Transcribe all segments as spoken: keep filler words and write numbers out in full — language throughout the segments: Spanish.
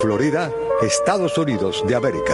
Florida, Estados Unidos de América.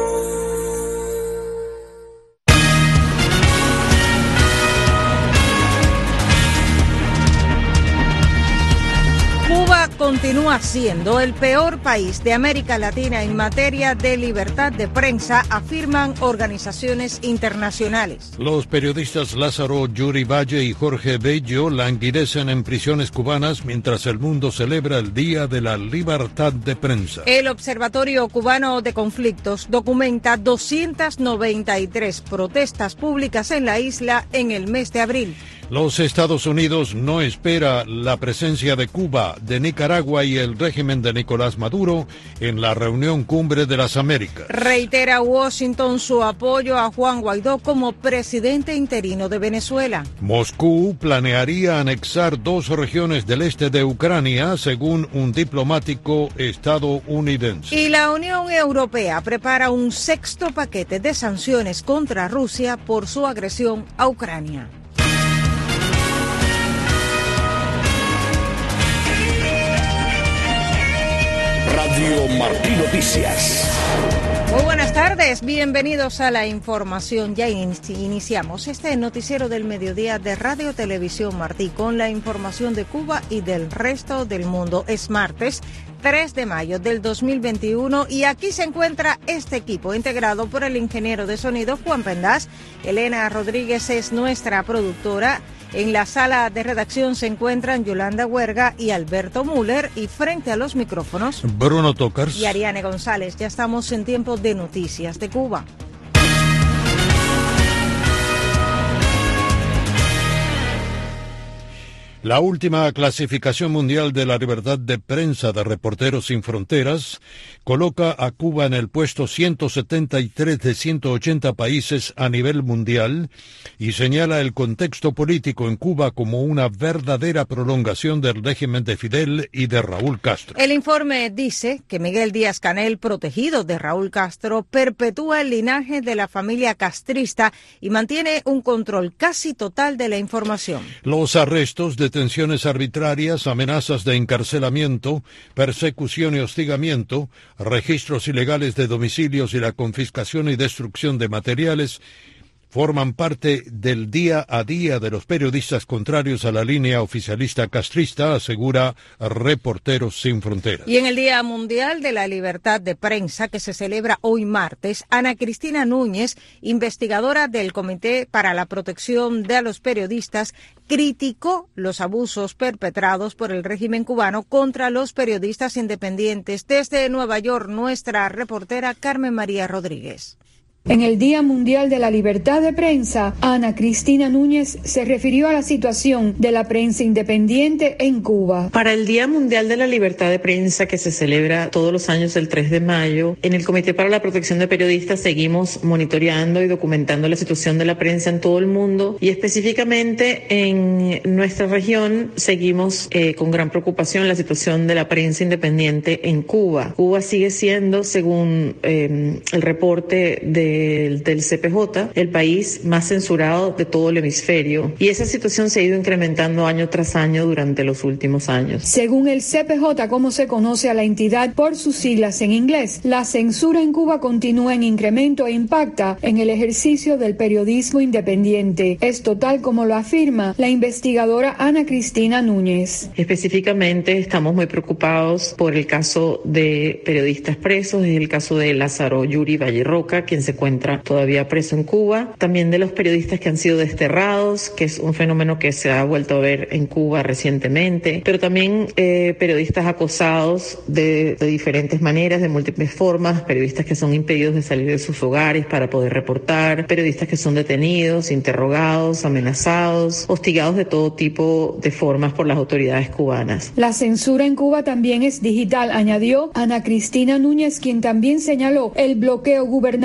Cuba continúa siendo el peor país de América Latina en materia de libertad de prensa, afirman organizaciones internacionales. Los periodistas Lázaro Yuri Valle y Jorge Bello languidecen en prisiones cubanas mientras el mundo celebra el Día de la Libertad de Prensa. El Observatorio Cubano de Conflictos documenta doscientas noventa y tres protestas públicas en la isla en el mes de abril. Los Estados Unidos no espera la presencia de Cuba, de Nicaragua y el régimen de Nicolás Maduro en la reunión Cumbre de las Américas. Reitera Washington su apoyo a Juan Guaidó como presidente interino de Venezuela. Moscú planearía anexar dos regiones del este de Ucrania, según un diplomático estadounidense. Y la Unión Europea prepara un sexto paquete de sanciones contra Rusia por su agresión a Ucrania. Radio Martí Noticias. Muy buenas tardes, bienvenidos a la información. Ya iniciamos este noticiero del mediodía de Radio Televisión Martí con la información de Cuba y del resto del mundo. Es martes tres de mayo del dos mil veintiuno y aquí se encuentra este equipo integrado por el ingeniero de sonido Juan Pendaz. Elena Rodríguez es nuestra productora. En la sala de redacción se encuentran Yolanda Huerga y Alberto Müller, y frente a los micrófonos Bruno Tocars y Ariane González. Ya estamos en tiempo de noticias de Cuba. La última clasificación mundial de la libertad de prensa de Reporteros Sin Fronteras coloca a Cuba en el puesto ciento setenta y tres de ciento ochenta países a nivel mundial y señala el contexto político en Cuba como una verdadera prolongación del régimen de Fidel y de Raúl Castro. El informe dice que Miguel Díaz-Canel, protegido de Raúl Castro, perpetúa el linaje de la familia castrista y mantiene un control casi total de la información. Los arrestos, detenciones arbitrarias, amenazas de encarcelamiento, persecución y hostigamiento, registros ilegales de domicilios y la confiscación y destrucción de materiales forman parte del día a día de los periodistas contrarios a la línea oficialista castrista, asegura Reporteros Sin Fronteras. Y en el Día Mundial de la Libertad de Prensa, que se celebra hoy martes, Ana Cristina Núñez, investigadora del Comité para la Protección de los Periodistas, criticó los abusos perpetrados por el régimen cubano contra los periodistas independientes. Desde Nueva York, nuestra reportera Carmen María Rodríguez. En el Día Mundial de la Libertad de Prensa, Ana Cristina Núñez se refirió a la situación de la prensa independiente en Cuba. Para el Día Mundial de la Libertad de Prensa, que se celebra todos los años el tres de mayo, en el Comité para la Protección de Periodistas seguimos monitoreando y documentando la situación de la prensa en todo el mundo, y específicamente en nuestra región seguimos eh, con gran preocupación la situación de la prensa independiente en Cuba. Cuba sigue siendo, según eh, el reporte de Del, del C P J, el país más censurado de todo el hemisferio, y esa situación se ha ido incrementando año tras año durante los últimos años. Según el C P J, como se conoce a la entidad por sus siglas en inglés, la censura en Cuba continúa en incremento e impacta en el ejercicio del periodismo independiente. Esto tal como lo afirma la investigadora Ana Cristina Núñez. Específicamente estamos muy preocupados por el caso de periodistas presos, es el caso de Lázaro Yuri Valle Roca, quien se encuentra todavía preso en Cuba, también de los periodistas que han sido desterrados, que es un fenómeno que se ha vuelto a ver en Cuba recientemente, pero también eh, periodistas acosados de, de diferentes maneras, de múltiples formas, periodistas que son impedidos de salir de sus hogares para poder reportar, periodistas que son detenidos, interrogados, amenazados, hostigados de todo tipo de formas por las autoridades cubanas. La censura en Cuba también es digital, añadió Ana Cristina Núñez, quien también señaló el bloqueo gubernamental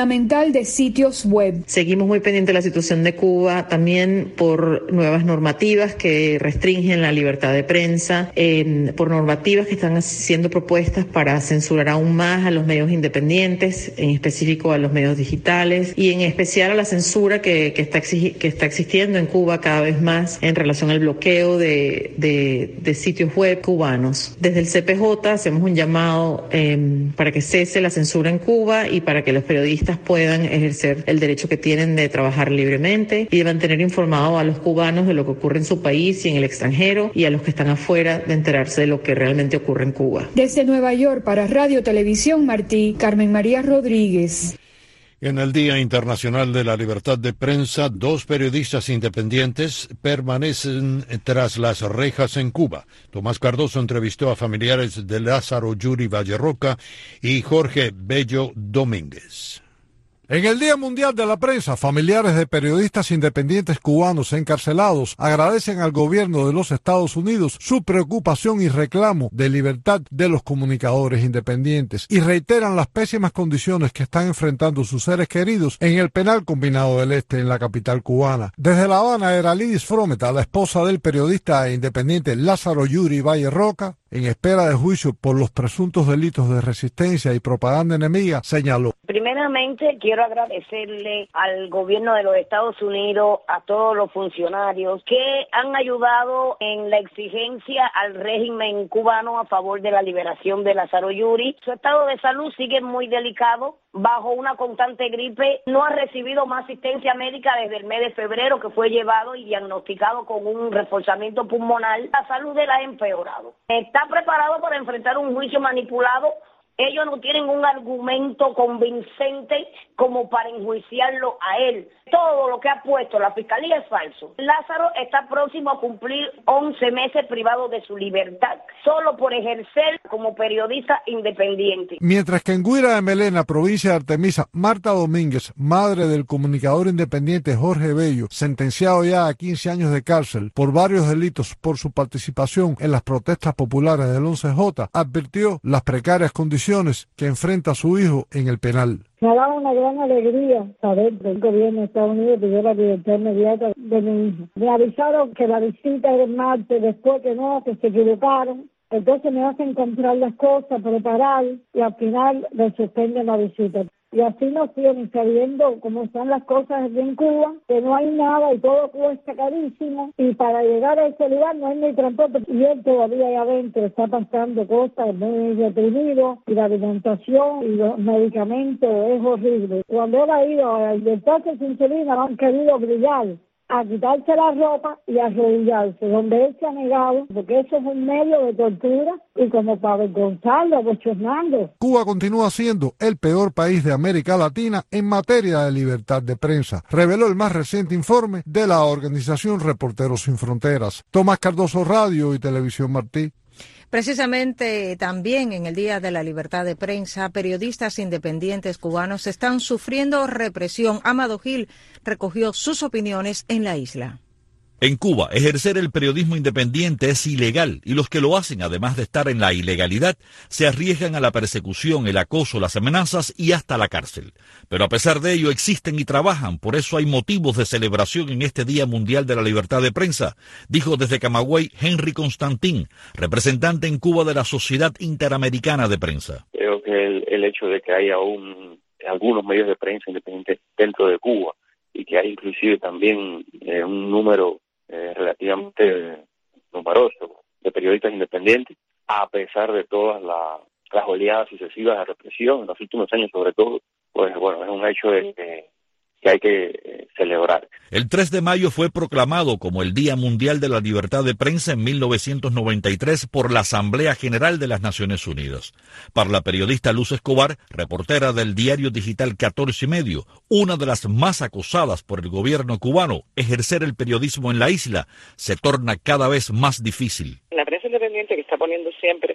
Nacional de Sitios Web. Seguimos muy pendientes de la situación de Cuba, también por nuevas normativas que restringen la libertad de prensa, eh, por normativas que están siendo propuestas para censurar aún más a los medios independientes, en específico a los medios digitales, y en especial a la censura que, que, está, exigi- que está existiendo en Cuba cada vez más en relación al bloqueo de, de, de sitios web cubanos. Desde el C P J hacemos un llamado eh, para que cese la censura en Cuba y para que los periodistas puedan ejercer el derecho que tienen de trabajar libremente y de mantener informados a los cubanos de lo que ocurre en su país y en el extranjero, y a los que están afuera de enterarse de lo que realmente ocurre en Cuba. Desde Nueva York para Radio Televisión Martí, Carmen María Rodríguez. En el Día Internacional de la Libertad de Prensa, dos periodistas independientes permanecen tras las rejas en Cuba. Tomás Cardoso entrevistó a familiares de Lázaro Yuri Vallerroca y Jorge Bello Domínguez. En el Día Mundial de la Prensa, familiares de periodistas independientes cubanos encarcelados agradecen al gobierno de los Estados Unidos su preocupación y reclamo de libertad de los comunicadores independientes y reiteran las pésimas condiciones que están enfrentando sus seres queridos en el penal combinado del Este en la capital cubana. Desde La Habana, Eralidis Frometa, la esposa del periodista independiente Lázaro Yuri Vallerroca, en espera de juicio por los presuntos delitos de resistencia y propaganda enemiga, señaló: Primeramente, quiero agradecerle al gobierno de los Estados Unidos, a todos los funcionarios que han ayudado en la exigencia al régimen cubano a favor de la liberación de Lázaro Yuri. Su estado de salud sigue muy delicado, bajo una constante gripe. No ha recibido más asistencia médica desde el mes de febrero, que fue llevado y diagnosticado con un reforzamiento pulmonar. La salud de él ha empeorado. Está preparado para enfrentar un juicio manipulado. Ellos no tienen un argumento convincente como para enjuiciarlo a él. Todo lo que ha puesto la fiscalía es falso. Lázaro está próximo a cumplir once meses privado de su libertad, solo por ejercer como periodista independiente. Mientras que en Guira de Melena, provincia de Artemisa, Marta Domínguez, madre del comunicador independiente Jorge Bello, sentenciado ya a quince años de cárcel por varios delitos por su participación en las protestas populares del once J, advirtió las precarias condiciones que enfrenta su hijo en el penal. Me ha dado una gran alegría saber que el gobierno de Estados Unidos pidió la libertad inmediata de mi hijo. Me avisaron que la visita era el martes, después que no, que se equivocaron. Entonces me hacen comprar las cosas, preparar, y al final me suspenden la visita. Y así nos tienen, sabiendo cómo están las cosas aquí en Cuba, que no hay nada y todo cuesta carísimo, y para llegar a ese lugar no hay ni transporte, y él todavía ahí adentro está pasando cosas, muy deprimido, y la alimentación y los medicamentos es horrible. Cuando él ha ido a inyectarse su insulina, lo han querido brillar, a quitarse la ropa y a arrodillarse, donde él se ha negado, porque eso es un medio de tortura y como para avergonzarlo, abochornando. Cuba continúa siendo el peor país de América Latina en materia de libertad de prensa, reveló el más reciente informe de la organización Reporteros Sin Fronteras. Tomás Cardoso, Radio y Televisión Martí. Precisamente también en el Día de la Libertad de Prensa, periodistas independientes cubanos están sufriendo represión. Amado Gil recogió sus opiniones en la isla. En Cuba, ejercer el periodismo independiente es ilegal y los que lo hacen, además de estar en la ilegalidad, se arriesgan a la persecución, el acoso, las amenazas y hasta la cárcel. Pero a pesar de ello existen y trabajan, por eso hay motivos de celebración en este Día Mundial de la Libertad de Prensa, dijo desde Camagüey Henry Constantín, representante en Cuba de la Sociedad Interamericana de Prensa. Creo que el, el hecho de que haya un, algunos medios de prensa independientes dentro de Cuba y que hay inclusive también eh, un número Eh, relativamente eh, numeroso de periodistas independientes, a pesar de todas la, las oleadas sucesivas de represión en los últimos años sobre todo, pues bueno, es un hecho de que, que hay que eh, celebrar. El tres de mayo fue proclamado como el Día Mundial de la Libertad de Prensa en mil novecientos noventa y tres por la Asamblea General de las Naciones Unidas. Para la periodista Luz Escobar, reportera del diario digital catorce y medio, una de las más acosadas por el gobierno cubano, ejercer el periodismo en la isla se torna cada vez más difícil. La prensa independiente, que está poniendo siempre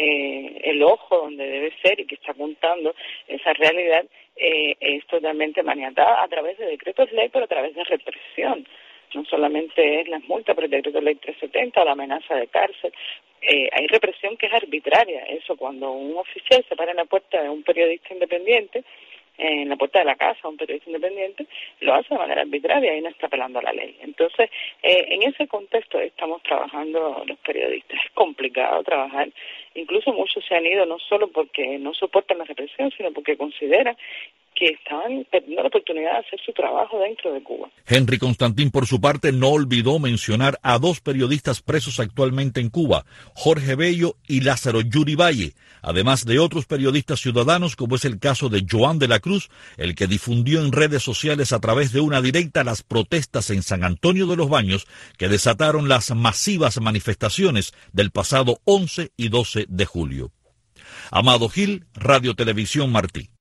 eh, el ojo donde debe ser y que está apuntando esa realidad, eh, es totalmente maniatada a través de decretos ley, pero a través de represión. No solamente es las multas, pero el decreto ley trescientos setenta o la amenaza de cárcel. Eh, hay represión que es arbitraria. Eso, cuando un oficial se para en la puerta de un periodista independiente, en la puerta de la casa a un periodista independiente, lo hace de manera arbitraria y no está apelando a la ley. Entonces, eh, en ese contexto estamos trabajando los periodistas. Es complicado trabajar. Incluso muchos se han ido no solo porque no soportan la represión, sino porque consideran que estaban perdiendo la oportunidad de hacer su trabajo dentro de Cuba. Henry Constantín, por su parte, no olvidó mencionar a dos periodistas presos actualmente en Cuba, Jorge Bello y Lázaro Yuri Valle, además de otros periodistas ciudadanos, como es el caso de Joan de la Cruz, el que difundió en redes sociales a través de una directa las protestas en San Antonio de los Baños que desataron las masivas manifestaciones del pasado once y doce de julio. Amado Gil, Radio Televisión Martí.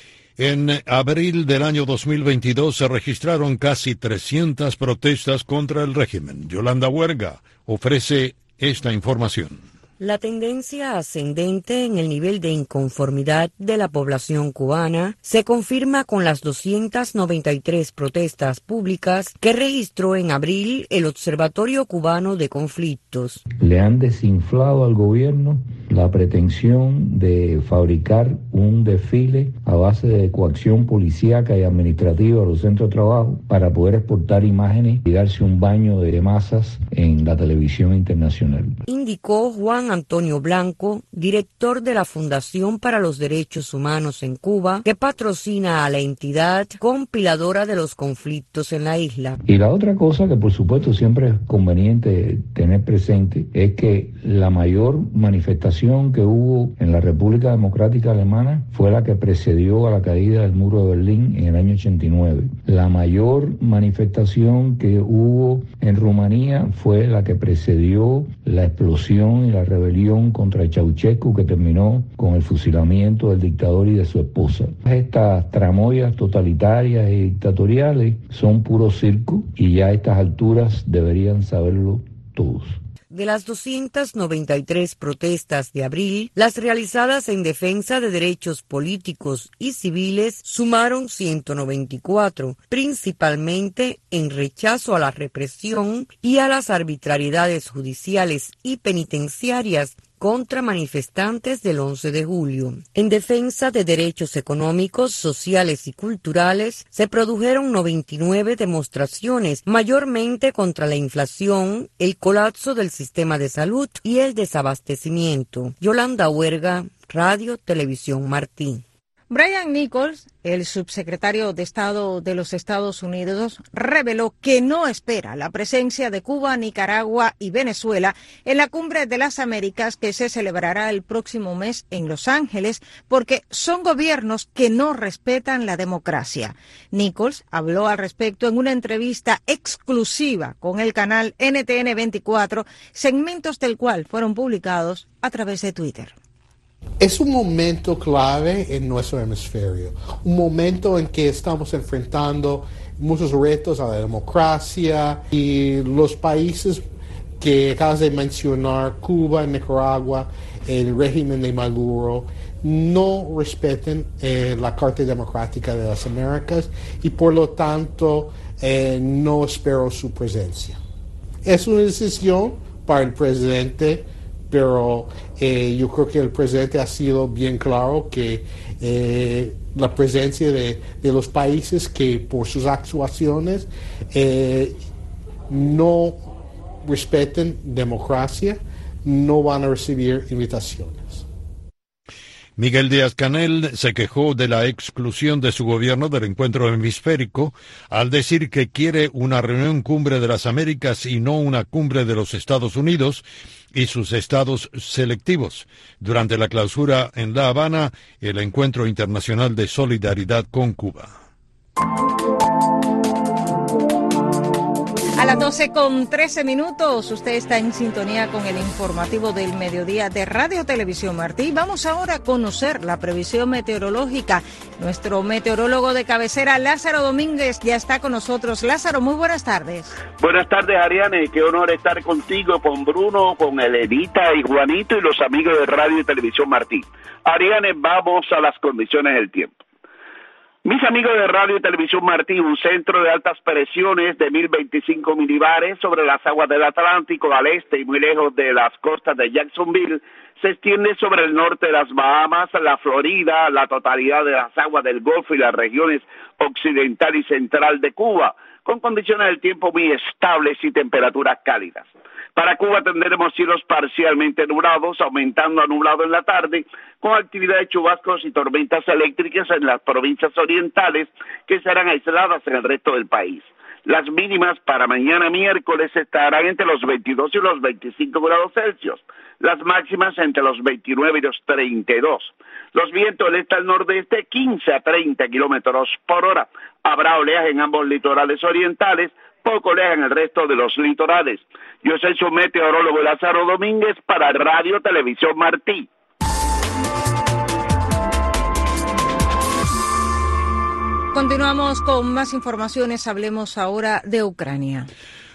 En abril del año dos mil veintidós se registraron casi trescientas protestas contra el régimen. Yolanda Huerga ofrece esta información. La tendencia ascendente en el nivel de inconformidad de la población cubana se confirma con las doscientas noventa y tres protestas públicas que registró en abril el Observatorio Cubano de Conflictos. Le han desinflado al gobierno la pretensión de fabricar un desfile a base de coacción policíaca y administrativa a los centros de trabajo para poder exportar imágenes y darse un baño de masas en la televisión internacional. Indicó Juan Antonio Blanco, director de la Fundación para los Derechos Humanos en Cuba, que patrocina a la entidad compiladora de los conflictos en la isla. Y la otra cosa que por supuesto siempre es conveniente tener presente es que la mayor manifestación que hubo en la República Democrática Alemana fue la que precedió a la caída del muro de Berlín en el año ochenta y nueve. La mayor manifestación que hubo en Rumanía fue la que precedió la explosión y la rebelión contra Ceausescu, que terminó con el fusilamiento del dictador y de su esposa. Estas tramoyas totalitarias y dictatoriales son puro circo y ya a estas alturas deberían saberlo todos. De las doscientas noventa y tres protestas de abril, las realizadas en defensa de derechos políticos y civiles sumaron ciento noventa y cuatro, principalmente en rechazo a la represión y a las arbitrariedades judiciales y penitenciarias contra manifestantes del once de julio. En defensa de derechos económicos, sociales y culturales, se produjeron noventa y nueve demostraciones, mayormente contra la inflación, el colapso del sistema de salud y el desabastecimiento. Yolanda Huerga, Radio Televisión Martí. Brian Nichols, el subsecretario de Estado de los Estados Unidos, reveló que no espera la presencia de Cuba, Nicaragua y Venezuela en la Cumbre de las Américas que se celebrará el próximo mes en Los Ángeles, porque son gobiernos que no respetan la democracia. Nichols habló al respecto en una entrevista exclusiva con el canal N T N veinticuatro, segmentos del cual fueron publicados a través de Twitter. Es un momento clave en nuestro hemisferio, un momento en que estamos enfrentando muchos retos a la democracia y los países que acabas de mencionar, Cuba, Nicaragua, el régimen de Maduro, no respeten eh, la Carta Democrática de las Américas y por lo tanto eh, no espero su presencia. Es una decisión para el presidente, pero eh, yo creo que el presidente ha sido bien claro que eh, la presencia de, de los países que por sus actuaciones eh, no respeten democracia no van a recibir invitaciones. Miguel Díaz-Canel se quejó de la exclusión de su gobierno del encuentro hemisférico al decir que quiere una reunión cumbre de las Américas y no una cumbre de los Estados Unidos y sus estados selectivos. Durante la clausura en La Habana, el Encuentro Internacional de Solidaridad con Cuba. A las doce con trece minutos, usted está en sintonía con el informativo del mediodía de Radio Televisión Martí. Vamos ahora a conocer la previsión meteorológica. Nuestro meteorólogo de cabecera, Lázaro Domínguez, ya está con nosotros. Lázaro, muy buenas tardes. Buenas tardes, Ariane. Qué honor estar contigo, con Bruno, con Elenita y Juanito y los amigos de Radio y Televisión Martí. Ariane, vamos a las condiciones del tiempo. Mis amigos de Radio y Televisión Martí, un centro de altas presiones de mil veinticinco milibares sobre las aguas del Atlántico al este y muy lejos de las costas de Jacksonville, se extiende sobre el norte de las Bahamas, la Florida, la totalidad de las aguas del Golfo y las regiones occidental y central de Cuba, con condiciones del tiempo muy estables y temperaturas cálidas. Para Cuba tendremos cielos parcialmente nublados, aumentando a nublado en la tarde, con actividad de chubascos y tormentas eléctricas en las provincias orientales, que serán aisladas en el resto del país. Las mínimas para mañana miércoles estarán entre los veintidós y los veinticinco grados Celsius, las máximas entre los veintinueve y los treinta y dos. Los vientos del este al nordeste, quince a treinta kilómetros por hora. Habrá oleaje en ambos litorales orientales, poco oleaje en el resto de los litorales. Yo soy su meteorólogo Lázaro Domínguez para Radio Televisión Martí. Continuamos con más informaciones. Hablemos ahora de Ucrania.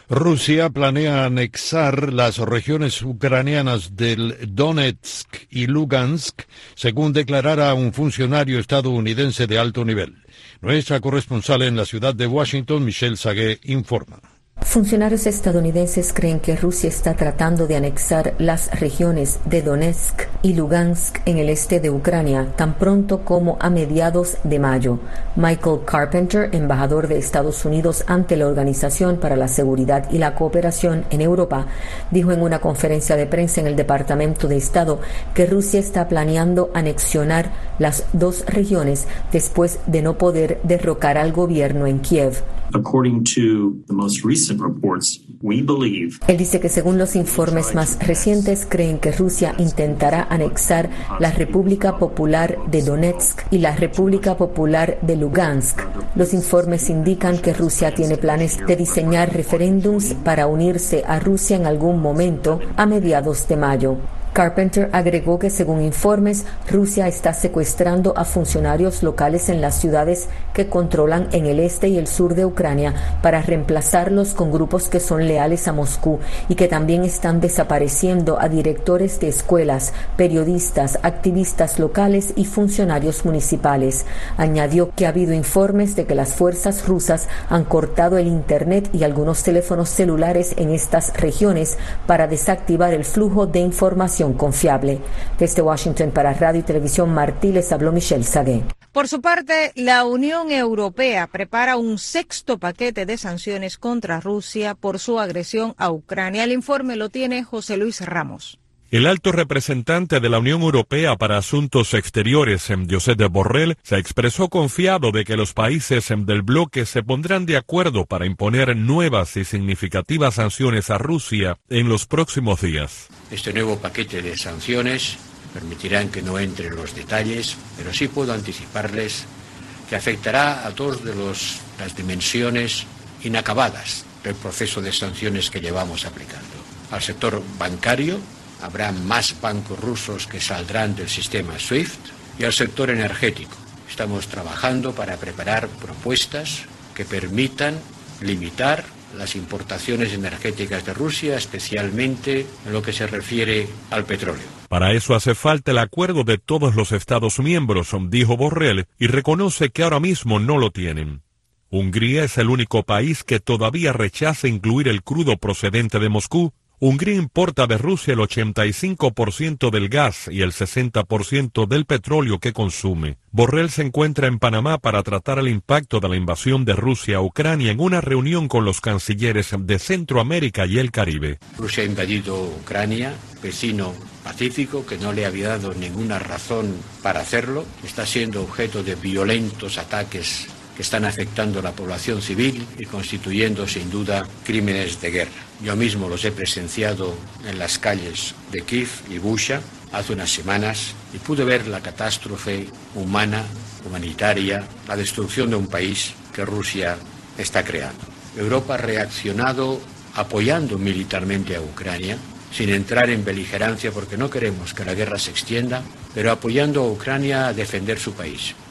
Rusia planea anexar las regiones ucranianas del Donetsk y Lugansk, según declarara un funcionario estadounidense de alto nivel. Nuestra corresponsal en la ciudad de Washington, Michelle Sagué, informa. Funcionarios estadounidenses creen que Rusia está tratando de anexar las regiones de Donetsk y Lugansk en el este de Ucrania tan pronto como a mediados de mayo. Michael Carpenter, embajador de Estados Unidos ante la Organización para la Seguridad y la Cooperación en Europa, dijo en una conferencia de prensa en el Departamento de Estado que Rusia está planeando anexionar las dos regiones después de no poder derrocar al gobierno en Kiev. According to the most recent reports, we believe... Él dice que según los informes más recientes, creen que Rusia intentará anexar la República Popular de Donetsk y la República Popular de Lugansk. Los informes indican que Rusia tiene planes de diseñar referéndums para unirse a Rusia en algún momento a mediados de mayo. Carpenter agregó que según informes, Rusia está secuestrando a funcionarios locales en las ciudades que controlan en el este y el sur de Ucrania para reemplazarlos con grupos que son leales a Moscú y que también están desapareciendo a directores de escuelas, periodistas, activistas locales y funcionarios municipales. Añadió que ha habido informes de que las fuerzas rusas han cortado el internet y algunos teléfonos celulares en estas regiones para desactivar el flujo de información confiable. Desde Washington para Radio y Televisión Martí les habló Michelle Sagué. Por su parte, la Unión Europea prepara un sexto paquete de sanciones contra Rusia por su agresión a Ucrania. El informe lo tiene José Luis Ramos. El alto representante de la Unión Europea para Asuntos Exteriores, Josep Borrell, se expresó confiado de que los países del bloque se pondrán de acuerdo para imponer nuevas y significativas sanciones a Rusia en los próximos días. Este nuevo paquete de sanciones permitirán que no entre en los detalles, pero sí puedo anticiparles que afectará a todas de los, las dimensiones inacabadas del proceso de sanciones que llevamos aplicando. Al sector bancario, habrá más bancos rusos que saldrán del sistema SWIFT, y al sector energético. Estamos trabajando para preparar propuestas que permitan limitar las importaciones energéticas de Rusia, especialmente en lo que se refiere al petróleo. Para eso hace falta el acuerdo de todos los Estados miembros, dijo Borrell, y reconoce que ahora mismo no lo tienen. Hungría es el único país que todavía rechaza incluir el crudo procedente de Moscú. Hungría importa de Rusia el ochenta y cinco por ciento del gas y el sesenta por ciento del petróleo que consume. Borrell se encuentra en Panamá para tratar el impacto de la invasión de Rusia a Ucrania en una reunión con los cancilleres de Centroamérica y el Caribe. Rusia ha invadido Ucrania, vecino pacífico que no le había dado ninguna razón para hacerlo. Está siendo objeto de violentos ataques que están afectando a la población civil y constituyendo sin duda crímenes de guerra. Yo mismo los he presenciado en las calles de Kiev y Busha hace unas semanas y pude ver la catástrofe humana, humanitaria, la destrucción de un país que Rusia está creando. Europa ha reaccionado apoyando militarmente a Ucrania, sin entrar en beligerancia porque no queremos que la guerra se extienda, pero apoyando a Ucrania a defender su país.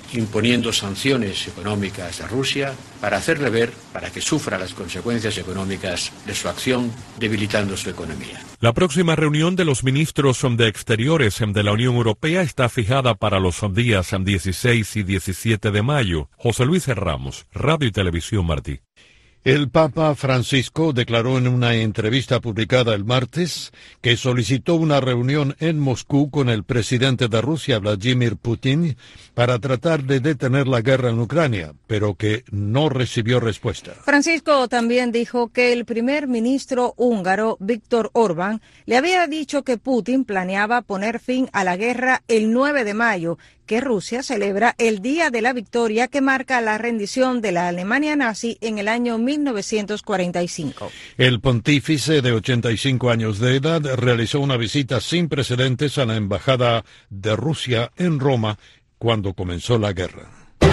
imponiendo sanciones económicas a Rusia para hacerle ver, para que sufra las consecuencias económicas de su acción, debilitando su economía. La próxima reunión de los ministros de Exteriores de la Unión Europea está fijada para los días dieciséis y diecisiete de mayo. José Luis Ramos, Radio y Televisión Martí. El Papa Francisco declaró en una entrevista publicada el martes que solicitó una reunión en Moscú con el presidente de Rusia, Vladimir Putin, para tratar de detener la guerra en Ucrania, pero que no recibió respuesta. Francisco también dijo que el primer ministro húngaro, Viktor Orbán, le había dicho que Putin planeaba poner fin a la guerra el nueve de mayo, que Rusia celebra el Día de la Victoria que marca la rendición de la Alemania nazi en el año mil novecientos cuarenta y cinco. El pontífice de ochenta y cinco años de edad realizó una visita sin precedentes a la Embajada de Rusia en Roma cuando comenzó la guerra.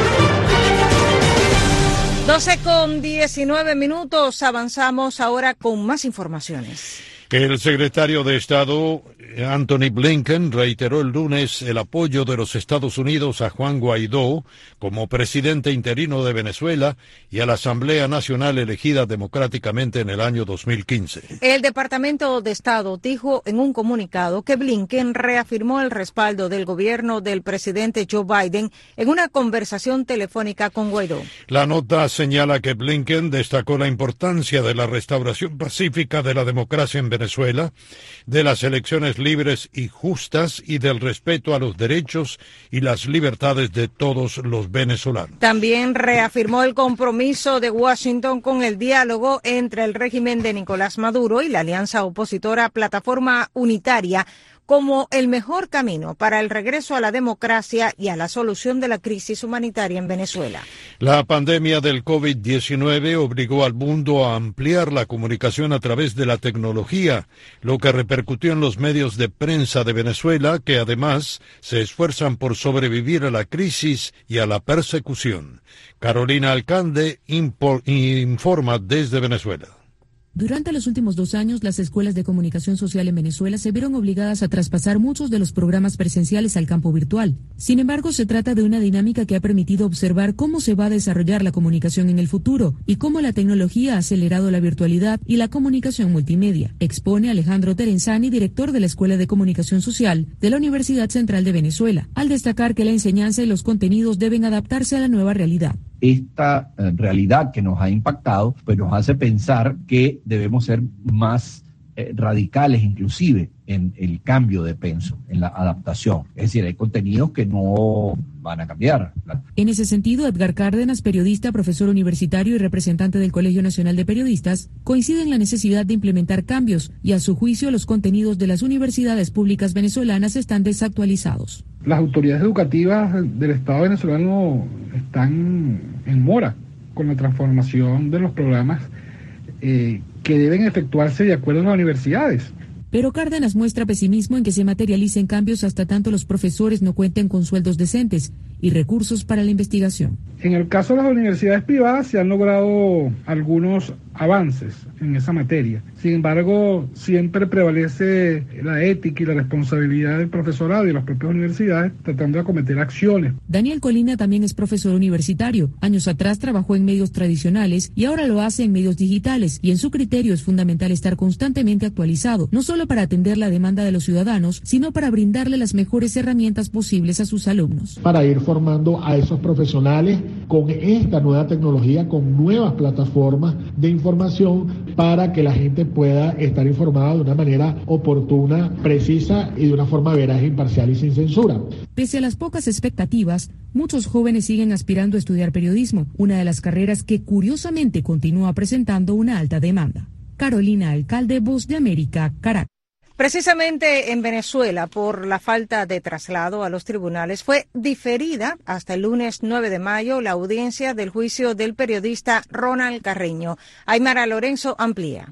doce con diecinueve minutos, avanzamos ahora con más informaciones. El secretario de Estado, Antony Blinken, reiteró el lunes el apoyo de los Estados Unidos a Juan Guaidó como presidente interino de Venezuela y a la Asamblea Nacional elegida democráticamente en el año dos mil quince. El Departamento de Estado dijo en un comunicado que Blinken reafirmó el respaldo del gobierno del presidente Joe Biden en una conversación telefónica con Guaidó. La nota señala que Blinken destacó la importancia de la restauración pacífica de la democracia en Venezuela, de las elecciones libres y justas y del respeto a los derechos y las libertades de todos los venezolanos. También reafirmó el compromiso de Washington con el diálogo entre el régimen de Nicolás Maduro y la alianza opositora Plataforma Unitaria como el mejor camino para el regreso a la democracia y a la solución de la crisis humanitaria en Venezuela. La pandemia del COVID diecinueve obligó al mundo a ampliar la comunicación a través de la tecnología, lo que repercutió en los medios de prensa de Venezuela, que además se esfuerzan por sobrevivir a la crisis y a la persecución. Carolina Alcalde informa desde Venezuela. Durante los últimos dos años, las escuelas de comunicación social en Venezuela se vieron obligadas a traspasar muchos de los programas presenciales al campo virtual. Sin embargo, se trata de una dinámica que ha permitido observar cómo se va a desarrollar la comunicación en el futuro y cómo la tecnología ha acelerado la virtualidad y la comunicación multimedia, expone Alejandro Terenzani, director de la Escuela de Comunicación Social de la Universidad Central de Venezuela, al destacar que la enseñanza y los contenidos deben adaptarse a la nueva realidad. Esta eh, realidad que nos ha impactado, pues nos hace pensar que debemos ser más eh, radicales inclusive en el cambio de penso, en la adaptación. Es decir, hay contenidos que no van a cambiar. En ese sentido, Edgar Cárdenas, periodista, profesor universitario y representante del Colegio Nacional de Periodistas, coincide en la necesidad de implementar cambios y, a su juicio, los contenidos de las universidades públicas venezolanas están desactualizados. Las autoridades educativas del Estado venezolano están en mora con la transformación de los programas eh, que deben efectuarse de acuerdo a las universidades. Pero Cárdenas muestra pesimismo en que se materialicen cambios hasta tanto los profesores no cuenten con sueldos decentes y recursos para la investigación. En el caso de las universidades privadas se han logrado algunos avances en esa materia. Sin embargo, siempre prevalece la ética y la responsabilidad del profesorado y de las propias universidades tratando de acometer acciones. Daniel Colina también es profesor universitario. Años atrás trabajó en medios tradicionales y ahora lo hace en medios digitales, y en su criterio es fundamental estar constantemente actualizado, no solo para atender la demanda de los ciudadanos, sino para brindarle las mejores herramientas posibles a sus alumnos. Para ir formando a esos profesionales con esta nueva tecnología, con nuevas plataformas de información, para que la gente pueda estar informada de una manera oportuna, precisa y de una forma veraz, imparcial y sin censura. Pese a las pocas expectativas, muchos jóvenes siguen aspirando a estudiar periodismo, una de las carreras que curiosamente continúa presentando una alta demanda. Carolina Alcalde, Voz de América, Caracas. Precisamente en Venezuela, por la falta de traslado a los tribunales, fue diferida hasta el lunes nueve de mayo la audiencia del juicio del periodista Ronald Carreño. Aymara Lorenzo amplía.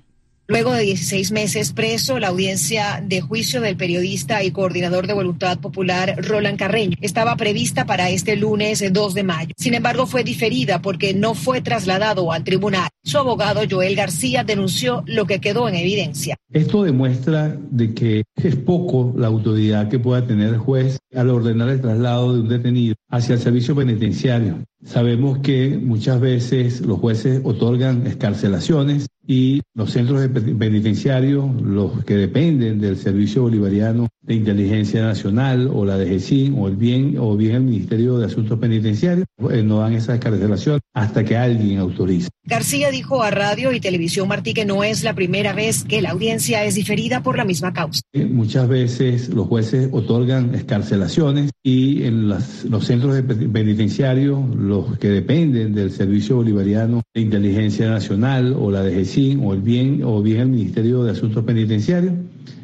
Luego de dieciséis meses preso, la audiencia de juicio del periodista y coordinador de Voluntad Popular, Roland Carreño, estaba prevista para este lunes dos de mayo. Sin embargo, fue diferida porque no fue trasladado al tribunal. Su abogado, Joel García, denunció lo que quedó en evidencia. Esto demuestra de que es poco la autoridad que pueda tener el juez al ordenar el traslado de un detenido hacia el servicio penitenciario. Sabemos que muchas veces los jueces otorgan excarcelaciones y los centros penitenciarios, los que dependen del Servicio Bolivariano de Inteligencia Nacional o la D G C I N o el bien o bien el Ministerio de Asuntos Penitenciarios, eh, no dan esa excarcelación hasta que alguien autorice. García dijo a Radio y Televisión Martí que no es la primera vez que la audiencia es diferida por la misma causa. Eh, muchas veces los jueces otorgan excarcelaciones y en las, los centros penitenciarios, los que dependen del Servicio Bolivariano de Inteligencia Nacional o la D G C I N o el bien o bien el Ministerio de Asuntos Penitenciarios,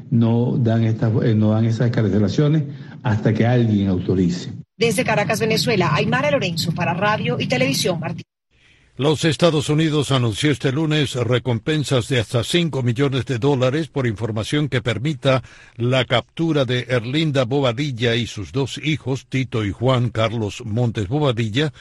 no dan estas eh, no dan esas excarcelaciones hasta que alguien autorice. Desde Caracas, Venezuela, Aymara Lorenzo para Radio y Televisión Martí. Los Estados Unidos anunció este lunes recompensas de hasta cinco millones de dólares por información que permita la captura de Erlinda Bobadilla y sus dos hijos, Tito y Juan Carlos Montes Bobadilla,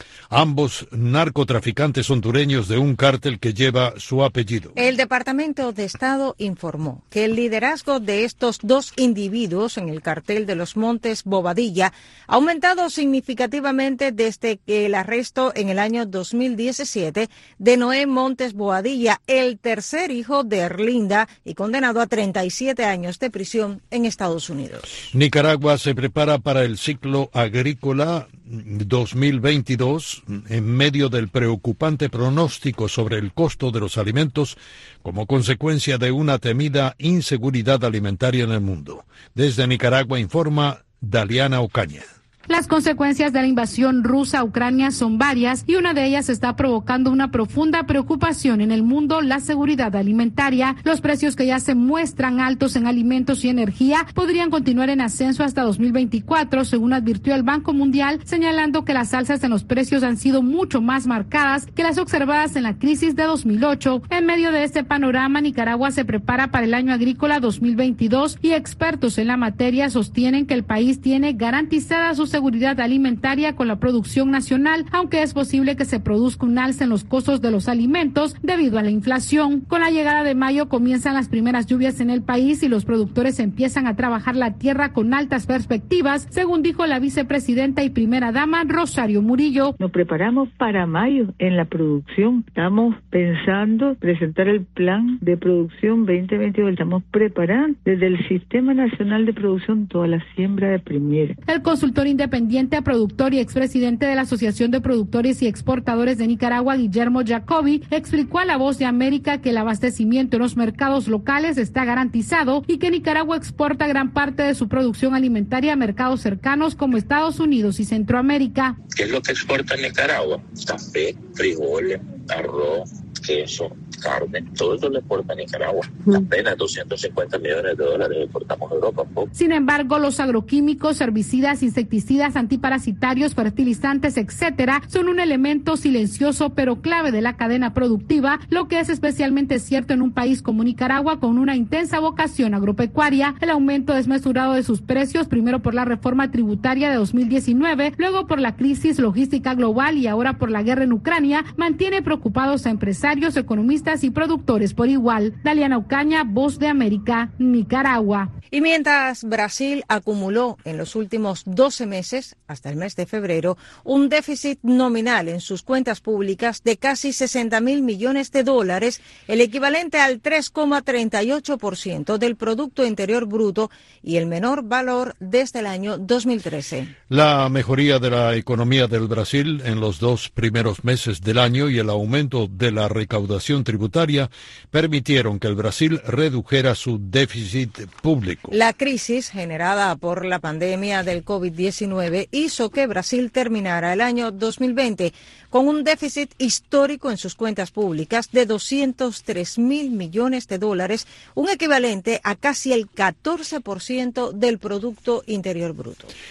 ambos narcotraficantes hondureños de un cártel que lleva su apellido. El Departamento de Estado informó que el liderazgo de estos dos individuos en el cartel de los Montes Bobadilla ha aumentado significativamente desde el arresto en el año dos mil diecisiete de Noé Montes Bobadilla, el tercer hijo de Erlinda y condenado a treinta y siete años de prisión en Estados Unidos. Nicaragua se prepara para el ciclo agrícola dos mil veintidós en medio del preocupante pronóstico sobre el costo de los alimentos como consecuencia de una temida inseguridad alimentaria en el mundo. Desde Nicaragua informa Daliana Ocaña. Las consecuencias de la invasión rusa a Ucrania son varias y una de ellas está provocando una profunda preocupación en el mundo, la seguridad alimentaria. Los precios que ya se muestran altos en alimentos y energía podrían continuar en ascenso hasta dos mil veinticuatro, según advirtió el Banco Mundial, señalando que las alzas en los precios han sido mucho más marcadas que las observadas en la crisis de dos mil ocho. En medio de este panorama, Nicaragua se prepara para el año agrícola dos mil veintidós y expertos en la materia sostienen que el país tiene garantizada su seguridad alimentaria con la producción nacional, aunque es posible que se produzca un alza en los costos de los alimentos debido a la inflación. Con la llegada de mayo comienzan las primeras lluvias en el país y los productores empiezan a trabajar la tierra con altas perspectivas, según dijo la vicepresidenta y primera dama Rosario Murillo. Nos preparamos para mayo en la producción. Estamos pensando presentar el plan de producción veinte veintidós. Estamos preparando desde el Sistema Nacional de Producción toda la siembra de primera. El consultor independiente, productor y expresidente de la Asociación de Productores y Exportadores de Nicaragua, Guillermo Jacobi, explicó a La Voz de América que el abastecimiento en los mercados locales está garantizado y que Nicaragua exporta gran parte de su producción alimentaria a mercados cercanos como Estados Unidos y Centroamérica. ¿Qué es lo que exporta Nicaragua? Café, frijoles, arroz, queso, carne, todo eso le exporta a Nicaragua. Apenas doscientos cincuenta millones de dólares exportamos a Europa. ¿Poco? Sin embargo, los agroquímicos, herbicidas, insecticidas, antiparasitarios, fertilizantes, etcétera, son un elemento silencioso pero clave de la cadena productiva, lo que es especialmente cierto en un país como Nicaragua con una intensa vocación agropecuaria. El aumento desmesurado de sus precios, primero por la reforma tributaria de dos mil diecinueve, luego por la crisis logística global y ahora por la guerra en Ucrania, mantiene preocupados a empresarios, economistas y productores por igual. Daliana Ocaña, Voz de América, Nicaragua. Y mientras Brasil acumuló en los últimos doce meses, hasta el mes de febrero, un déficit nominal en sus cuentas públicas de casi sesenta mil millones de dólares, el equivalente al tres coma treinta y ocho por ciento del Producto Interior Bruto y el menor valor desde el año dos mil trece. La mejoría de la economía del Brasil en los dos primeros meses del año y el aumento de la recaudación tributaria permitieron que el Brasil redujera su déficit público. La crisis generada por la pandemia del COVID diecinueve hizo que Brasil terminara el año dos mil veinte con un déficit histórico en sus cuentas públicas de doscientos tres mil millones de dólares, un equivalente a casi el catorce por ciento del Producto Interior Bruto.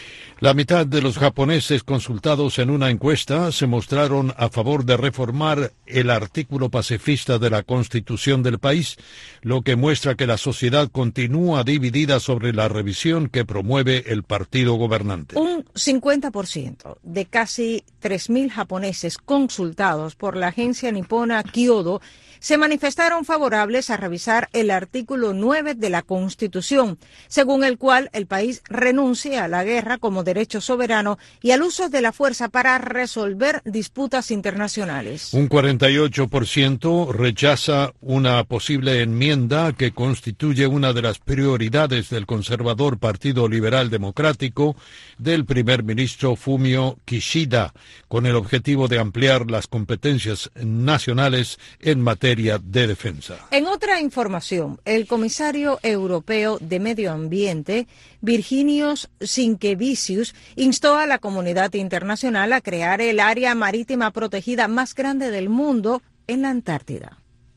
La mitad de los japoneses consultados en una encuesta se mostraron a favor de reformar el artículo pacifista de la Constitución del país, lo que muestra que la sociedad continúa dividida sobre la revisión que promueve el partido gobernante. Un cincuenta por ciento de casi tres mil japoneses consultados por la agencia nipona Kyodo se manifestaron favorables a revisar el artículo nueve de la Constitución, según el cual el país renuncia a la guerra como derecho soberano y al uso de la fuerza para resolver disputas internacionales. Un cuarenta y ocho por ciento rechaza una posible enmienda que constituye una de las prioridades del conservador Partido Liberal Democrático del primer ministro Fumio Kishida, con el objetivo de ampliar las competencias nacionales en materia de defensa. En otra información, el comisario europeo de Medio Ambiente, Virginijus Sinkevicius, instó a la comunidad internacional a crear el área marítima protegida más grande del mundo en la Antártida.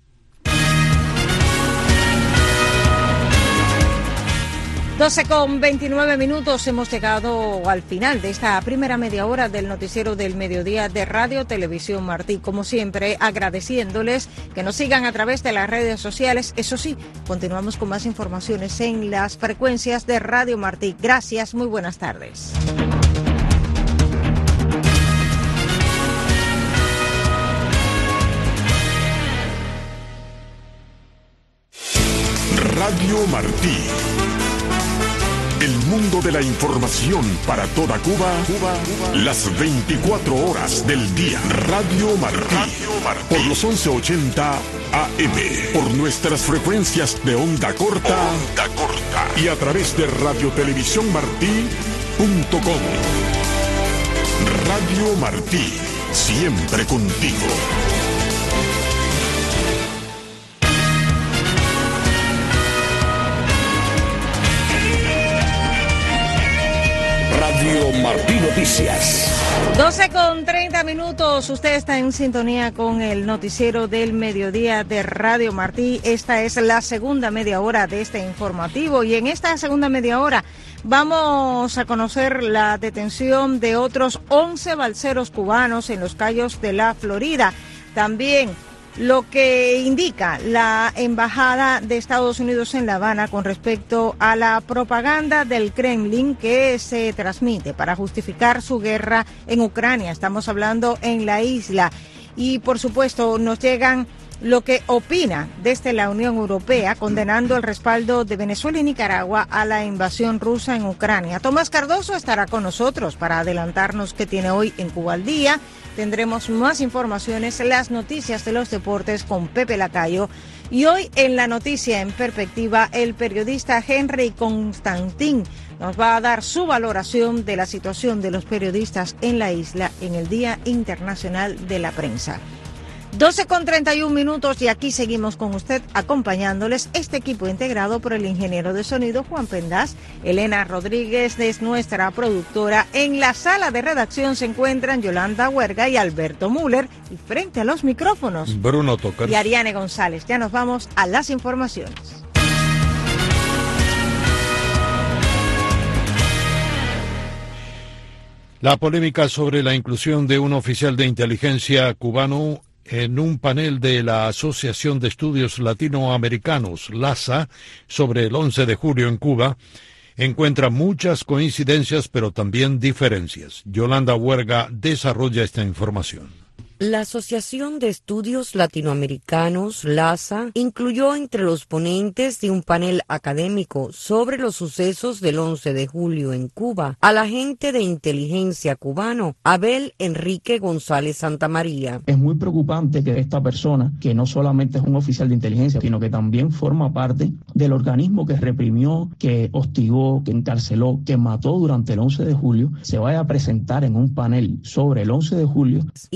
doce con veintinueve minutos, hemos llegado al final de esta primera media hora del noticiero del mediodía de Radio Televisión Martí. Como siempre, agradeciéndoles que nos sigan a través de las redes sociales. Eso sí, continuamos con más informaciones en las frecuencias de Radio Martí. Gracias, muy buenas tardes. Radio Martí. El mundo de la información para toda Cuba, Cuba, Cuba, las veinticuatro horas del día. Radio Martí, Radio Martí, por los once ochenta A M, por nuestras frecuencias de onda corta, onda corta y a través de radio televisión martí punto com. Radio Martí, siempre contigo. Radio Martí Noticias. doce con treinta minutos, usted está en sintonía con el noticiero del mediodía de Radio Martí. Esta es la segunda media hora de este informativo y en esta segunda media hora vamos a conocer la detención de otros once balseros cubanos en los Cayos de la Florida. También lo que indica la Embajada de Estados Unidos en La Habana con respecto a la propaganda del Kremlin que se transmite para justificar su guerra en Ucrania. Estamos hablando en la isla. Y, por supuesto, nos llegan lo que opina desde la Unión Europea, condenando el respaldo de Venezuela y Nicaragua a la invasión rusa en Ucrania. Tomás Cardoso estará con nosotros para adelantarnos qué tiene hoy en Cuba al Día. Tendremos más informaciones, las noticias de los deportes con Pepe Lacayo. Y hoy en la noticia en perspectiva, el periodista Henry Constantin nos va a dar su valoración de la situación de los periodistas en la isla en el Día Internacional de la Prensa. doce con treinta y un minutos y aquí seguimos con usted acompañándoles, este equipo integrado por el ingeniero de sonido Juan Pendaz. Elena Rodríguez es nuestra productora. En la sala de redacción se encuentran Yolanda Huerga y Alberto Müller, y frente a los micrófonos Bruno Tocar y Ariane González. Ya nos vamos a las informaciones. La polémica sobre la inclusión de un oficial de inteligencia cubano en un panel de la Asociación de Estudios Latinoamericanos, LASA, sobre el once de julio en Cuba, encuentra muchas coincidencias, pero también diferencias. Yolanda Huerga desarrolla esta información. La Asociación de Estudios Latinoamericanos, LASA, incluyó entre los ponentes de un panel académico sobre los sucesos del once de julio en Cuba al agente de inteligencia cubano, Abel Enrique González Santamaría. Es muy preocupante que esta persona, que no solamente es un oficial de inteligencia, sino que también forma parte del organismo que reprimió, que hostigó, que encarceló, que mató durante el once de julio, se vaya a presentar en un panel sobre el once de julio. Indicó el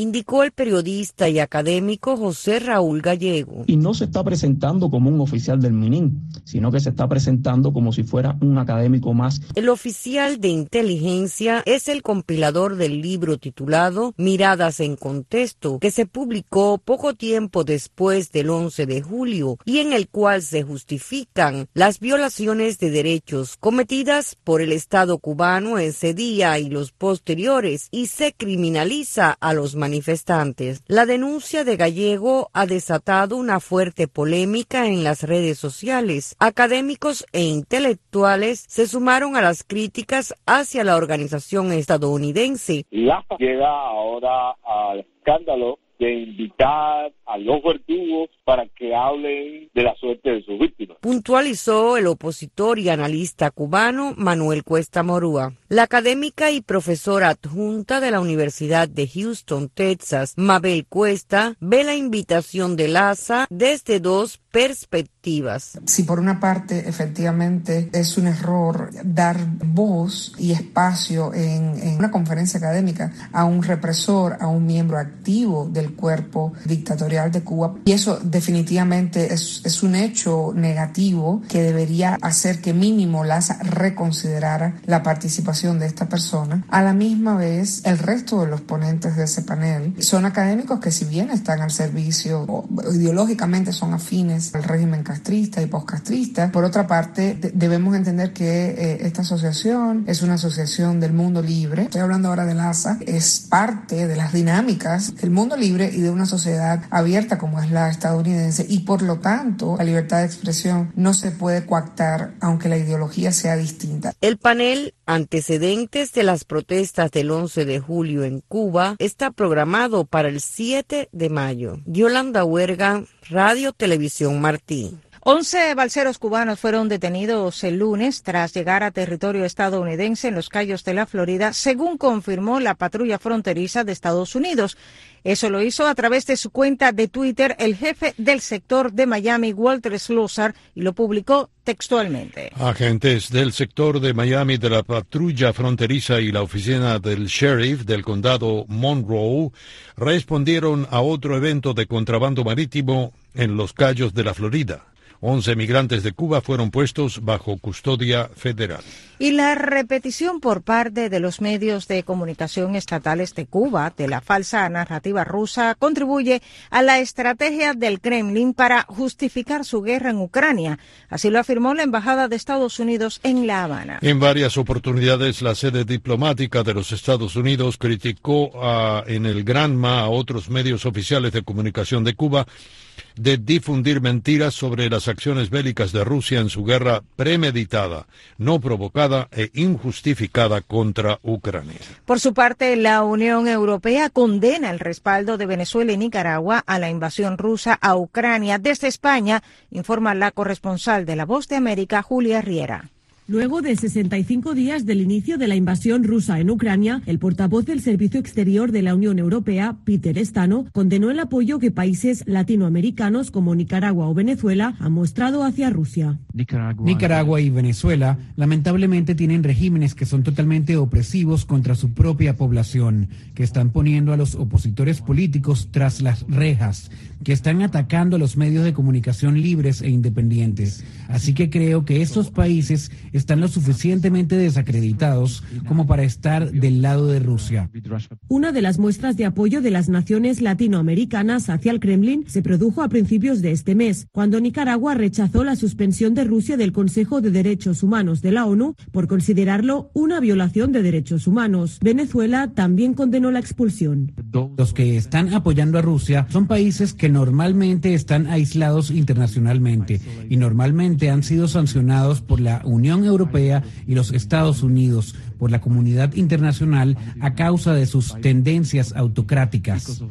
el periodista y académico José Raúl Gallego. Y no se está presentando como un oficial del MININ, sino que se está presentando como si fuera un académico más. El oficial de inteligencia es el compilador del libro titulado Miradas en Contexto, que se publicó poco tiempo después del once de julio y en el cual se justifican las violaciones de derechos cometidas por el Estado cubano ese día y los posteriores, y se criminaliza a los manifestantes. La denuncia de Gallego ha desatado una fuerte polémica en las redes sociales. Académicos e intelectuales se sumaron a las críticas hacia la organización estadounidense. La llega ahora al escándalo de invitar a los verdugos para que hablen de la suerte de sus víctimas. Puntualizó el opositor y analista cubano Manuel Cuesta Morúa. La académica y profesora adjunta de la Universidad de Houston, Texas, Mabel Cuesta, ve la invitación de Laza desde dos perspectivas. Si por una parte efectivamente es un error dar voz y espacio en, en una conferencia académica a un represor, a un miembro activo del cuerpo dictatorial de Cuba, y eso definitivamente es, es un hecho negativo que debería hacer que mínimo Laza reconsiderara la participación de esta persona. A la misma vez, el resto de los ponentes de ese panel son académicos que, si bien están al servicio o ideológicamente son afines al régimen castrista y postcastrista, por otra parte de- debemos entender que eh, esta asociación es una asociación del mundo libre. Estoy hablando ahora de Laza, es parte de las dinámicas del mundo libre y de una sociedad abierta como es la estadounidense, y por lo tanto la libertad de expresión no se puede coactar aunque la ideología sea distinta. El panel Antecedentes de las protestas del once de julio en Cuba está programado para el siete de mayo. Yolanda Huerga, Radio Televisión Martí. Once balseros cubanos fueron detenidos el lunes tras llegar a territorio estadounidense en los Cayos de la Florida, según confirmó la patrulla fronteriza de Estados Unidos. Eso lo hizo a través de su cuenta de Twitter el jefe del sector de Miami, Walter Slosar, y lo publicó textualmente. Agentes del sector de Miami de la patrulla fronteriza y la oficina del sheriff del condado Monroe respondieron a otro evento de contrabando marítimo en los Cayos de la Florida. Once migrantes de Cuba fueron puestos bajo custodia federal. Y la repetición por parte de los medios de comunicación estatales de Cuba de la falsa narrativa rusa contribuye a la estrategia del Kremlin para justificar su guerra en Ucrania. Así lo afirmó la Embajada de Estados Unidos en La Habana. En varias oportunidades, la sede diplomática de los Estados Unidos criticó a, en el Granma a otros medios oficiales de comunicación de Cuba de difundir mentiras sobre las acciones bélicas de Rusia en su guerra premeditada, no provocada e injustificada contra Ucrania. Por su parte, la Unión Europea condena el respaldo de Venezuela y Nicaragua a la invasión rusa a Ucrania. Desde España, informa la corresponsal de La Voz de América, Julia Riera. Luego de sesenta y cinco días del inicio de la invasión rusa en Ucrania, el portavoz del Servicio Exterior de la Unión Europea, Peter Stano, condenó el apoyo que países latinoamericanos como Nicaragua o Venezuela han mostrado hacia Rusia. Nicaragua. Nicaragua y Venezuela lamentablemente tienen regímenes que son totalmente opresivos contra su propia población, que están poniendo a los opositores políticos tras las rejas, que están atacando a los medios de comunicación libres e independientes. Así que creo que estos países están lo suficientemente desacreditados como para estar del lado de Rusia. Una de las muestras de apoyo de las naciones latinoamericanas hacia el Kremlin se produjo a principios de este mes, cuando Nicaragua rechazó la suspensión de Rusia del Consejo de Derechos Humanos de la ONU por considerarlo una violación de derechos humanos. Venezuela también condenó la expulsión. Los que están apoyando a Rusia son países que normalmente están aislados internacionalmente y normalmente han sido sancionados por la Unión Europea y los Estados Unidos, por la comunidad internacional a causa de sus tendencias autocráticas.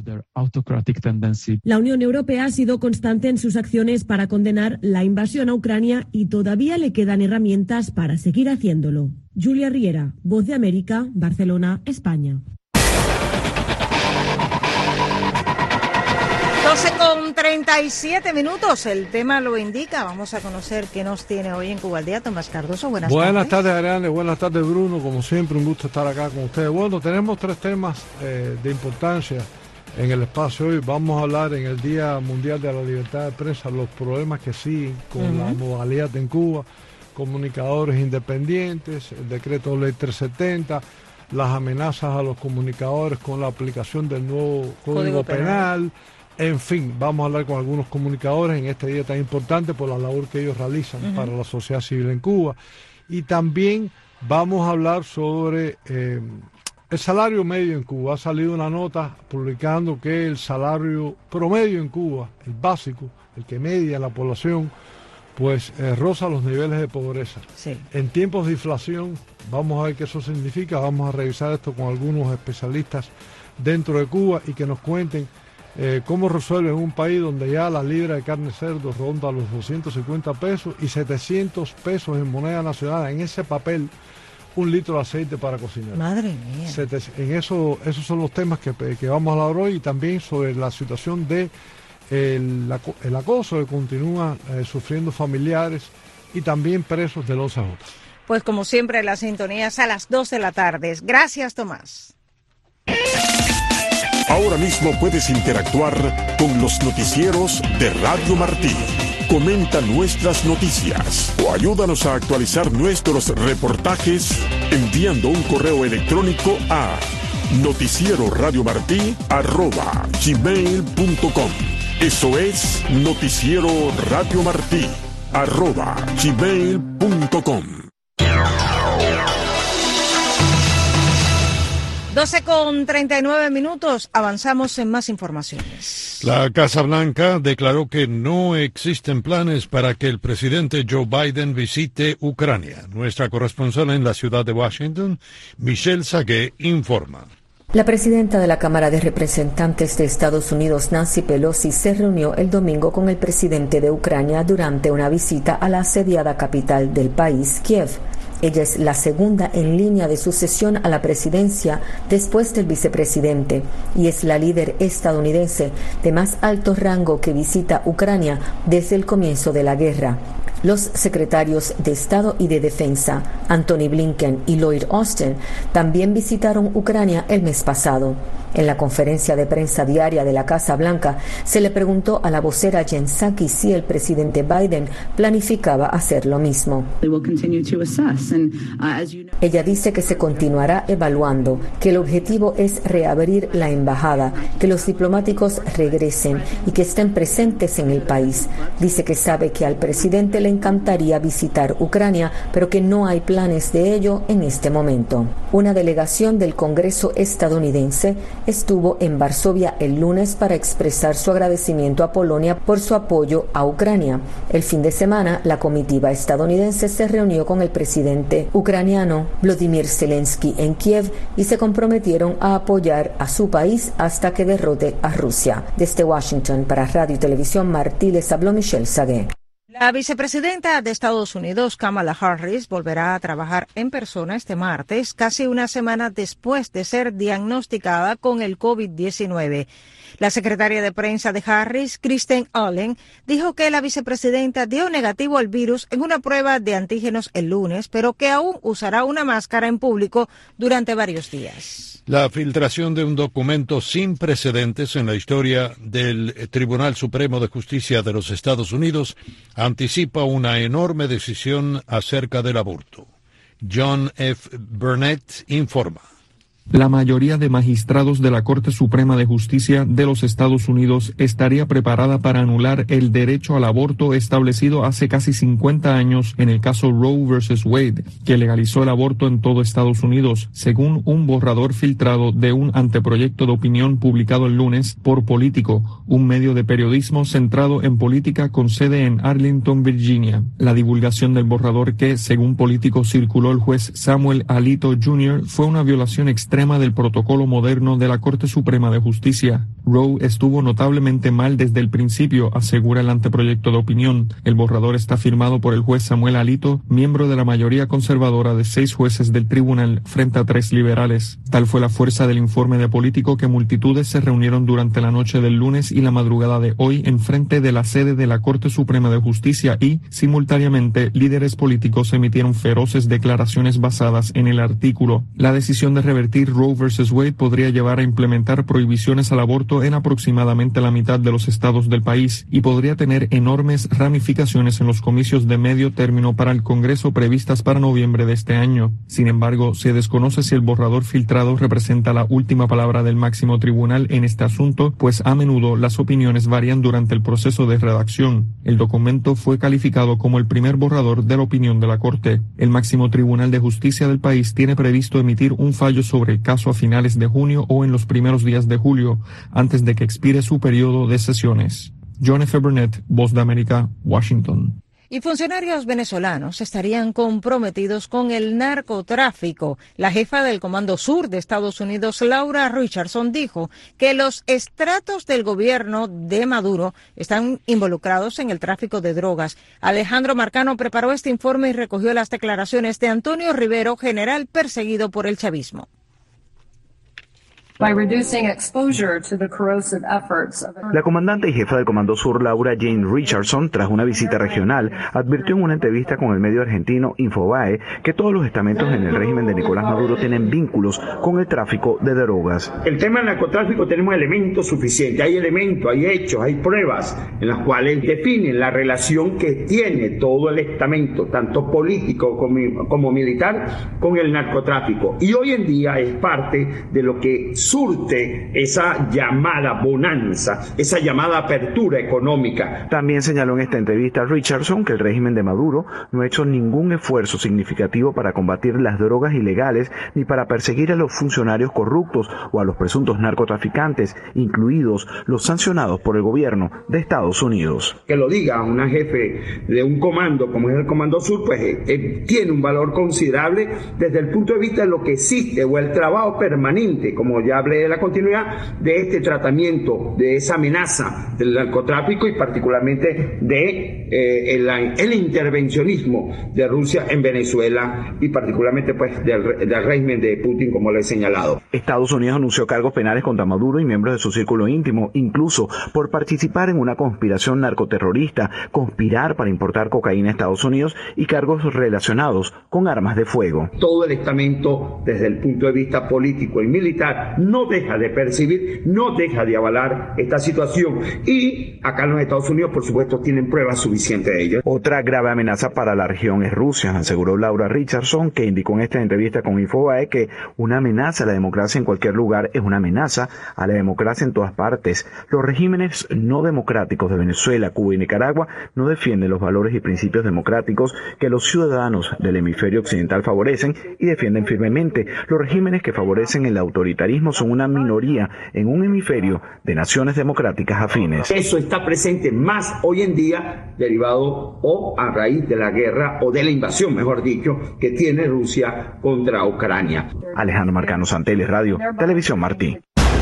La Unión Europea ha sido constante en sus acciones para condenar la invasión a Ucrania y todavía le quedan herramientas para seguir haciéndolo. Julia Riera, Voz de América, Barcelona, España. doce con treinta y siete minutos, el tema lo indica. Vamos a conocer qué nos tiene hoy en Cuba al Día. Tomás Cardoso, buenas, buenas tardes. Buenas tardes, Ariane. Buenas tardes, Bruno. Como siempre, un gusto estar acá con ustedes. Bueno, tenemos tres temas eh, de importancia En el espacio hoy vamos a hablar en el Día Mundial de la Libertad de Prensa los problemas que siguen con uh-huh. la modalidad en Cuba, comunicadores independientes, el decreto ley trescientos setenta, las amenazas a los comunicadores con la aplicación del nuevo Código, Código Penal. Penal. En fin, vamos a hablar con algunos comunicadores en este día tan importante por la labor que ellos realizan uh-huh. para la sociedad civil en Cuba. Y también vamos a hablar sobre eh, el salario medio en Cuba. Ha salido una nota publicando que el salario promedio en Cuba, el básico, el que media la población, pues eh, roza los niveles de pobreza. Sí. En tiempos de inflación, vamos a ver qué eso significa, vamos a revisar esto con algunos especialistas dentro de Cuba y que nos cuenten eh, cómo resuelven un país donde ya la libra de carne de cerdo ronda los doscientos cincuenta pesos y setecientos pesos en moneda nacional, en ese papel, un litro de aceite para cocinar. Madre mía. En eso, esos son los temas que, que vamos a hablar hoy y también sobre la situación de el, el acoso que continúa eh, sufriendo familiares y también presos del once J. Pues como siempre, las sintonías a las dos de la tarde. Gracias, Tomás. Ahora mismo puedes interactuar con los noticieros de Radio Martí. Comenta nuestras noticias o ayúdanos a actualizar nuestros reportajes enviando un correo electrónico a noticiero radio martí arroba gmail punto com. Eso es noticiero radio martí arroba gmail punto com. doce con treinta y nueve minutos, avanzamos en más informaciones. La Casa Blanca declaró que no existen planes para que el presidente Joe Biden visite Ucrania. Nuestra corresponsal en la ciudad de Washington, Michelle Sagué, informa. La presidenta de la Cámara de Representantes de Estados Unidos, Nancy Pelosi, se reunió el domingo con el presidente de Ucrania durante una visita a la asediada capital del país, Kiev. Ella es la segunda en línea de sucesión a la presidencia después del vicepresidente y es la líder estadounidense de más alto rango que visita Ucrania desde el comienzo de la guerra. Los secretarios de Estado y de Defensa, Anthony Blinken y Lloyd Austin, también visitaron Ucrania el mes pasado. En la conferencia de prensa diaria de la Casa Blanca, se le preguntó a la vocera Jen Psaki si el presidente Biden planificaba hacer lo mismo. Ella dice que se continuará evaluando, que el objetivo es reabrir la embajada, que los diplomáticos regresen y que estén presentes en el país. Dice que sabe que al presidente le encantaría visitar Ucrania, pero que no hay planes de ello en este momento. Una delegación del Congreso estadounidense estuvo en Varsovia el lunes para expresar su agradecimiento a Polonia por su apoyo a Ucrania. El fin de semana, la comitiva estadounidense se reunió con el presidente ucraniano Volodymyr Zelensky en Kiev y se comprometieron a apoyar a su país hasta que derrote a Rusia. Desde Washington, para Radio y Televisión Martí, les habló Michelle Sagué. La vicepresidenta de Estados Unidos, Kamala Harris, volverá a trabajar en persona este martes, casi una semana después de ser diagnosticada con el COVID diecinueve. La secretaria de prensa de Harris, Kristen Allen, dijo que la vicepresidenta dio negativo al virus en una prueba de antígenos el lunes, pero que aún usará una máscara en público durante varios días. La filtración de un documento sin precedentes en la historia del Tribunal Supremo de Justicia de los Estados Unidos anticipa una enorme decisión acerca del aborto. John F. Burnett informa. La mayoría de magistrados de la Corte Suprema de Justicia de los Estados Unidos estaría preparada para anular el derecho al aborto establecido hace casi cincuenta años en el caso Roe versus Wade, que legalizó el aborto en todo Estados Unidos, según un borrador filtrado de un anteproyecto de opinión publicado el lunes por Político, un medio de periodismo centrado en política con sede en Arlington, Virginia. La divulgación del borrador que, según Político, circuló el juez Samuel Alito junior fue una violación extrema del protocolo moderno de la Corte Suprema de Justicia. Roe estuvo notablemente mal desde el principio, asegura el anteproyecto de opinión. El borrador está firmado por el juez Samuel Alito, miembro de la mayoría conservadora de seis jueces del tribunal, frente a tres liberales. Tal fue la fuerza del informe de Político que multitudes se reunieron durante la noche del lunes y la madrugada de hoy en frente de la sede de la Corte Suprema de Justicia y, simultáneamente, líderes políticos emitieron feroces declaraciones basadas en el artículo. La decisión de revertir revertir Roe versus Wade podría llevar a implementar prohibiciones al aborto en aproximadamente la mitad de los estados del país y podría tener enormes ramificaciones en los comicios de medio término para el Congreso previstas para noviembre de este año. Sin embargo, se desconoce si el borrador filtrado representa la última palabra del máximo tribunal en este asunto, pues a menudo las opiniones varían durante el proceso de redacción. El documento fue calificado como el primer borrador de la opinión de la Corte. El máximo tribunal de justicia del país tiene previsto emitir un fallo sobre el caso a finales de junio o en los primeros días de julio, antes de que expire su periodo de sesiones. John F. Burnett, Voz de América, Washington. Y funcionarios venezolanos estarían comprometidos con el narcotráfico. La jefa del Comando Sur de Estados Unidos, Laura Richardson, dijo que los estratos del gobierno de Maduro están involucrados en el tráfico de drogas. Alejandro Marcano preparó este informe y recogió las declaraciones de Antonio Rivero, general perseguido por el chavismo. La comandante y jefa del Comando Sur, Laura Jane Richardson, tras una visita regional, advirtió en una entrevista con el medio argentino Infobae que todos los estamentos en el régimen de Nicolás Maduro tienen vínculos con el tráfico de drogas. El tema del narcotráfico tenemos elementos suficientes, hay elementos, hay hechos, hay pruebas en las cuales definen la relación que tiene todo el estamento, tanto político como, como militar, con el narcotráfico. Y hoy en día es parte de lo que surte esa llamada bonanza, esa llamada apertura económica. También señaló en esta entrevista Richardson que el régimen de Maduro no ha hecho ningún esfuerzo significativo para combatir las drogas ilegales ni para perseguir a los funcionarios corruptos o a los presuntos narcotraficantes, incluidos los sancionados por el gobierno de Estados Unidos. Que lo diga una jefe de un comando como es el Comando Sur, pues eh, eh, tiene un valor considerable desde el punto de vista de lo que existe o el trabajo permanente, como ya hablé de la continuidad de este tratamiento, de esa amenaza del narcotráfico y particularmente de eh, el, el intervencionismo de Rusia en Venezuela y particularmente pues del, del régimen de Putin, como le he señalado. Estados Unidos anunció cargos penales contra Maduro y miembros de su círculo íntimo, incluso por participar en una conspiración narcoterrorista, conspirar para importar cocaína a Estados Unidos y cargos relacionados con armas de fuego. Todo el estamento, desde el punto de vista político y militar, no deja de percibir, no deja de avalar esta situación y acá en los Estados Unidos por supuesto tienen pruebas suficientes de ello. Otra grave amenaza para la región es Rusia, aseguró Laura Richardson, que indicó en esta entrevista con Infobae que una amenaza a la democracia en cualquier lugar es una amenaza a la democracia en todas partes. Los regímenes no democráticos de Venezuela, Cuba y Nicaragua no defienden los valores y principios democráticos que los ciudadanos del hemisferio occidental favorecen y defienden firmemente. Los regímenes que favorecen el autoritarismo son una minoría en un hemisferio de naciones democráticas afines. Eso está presente más hoy en día, derivado o a raíz de la guerra o de la invasión, mejor dicho, que tiene Rusia contra Ucrania. Alejandro Marcano, Santeles Radio, Televisión Martí.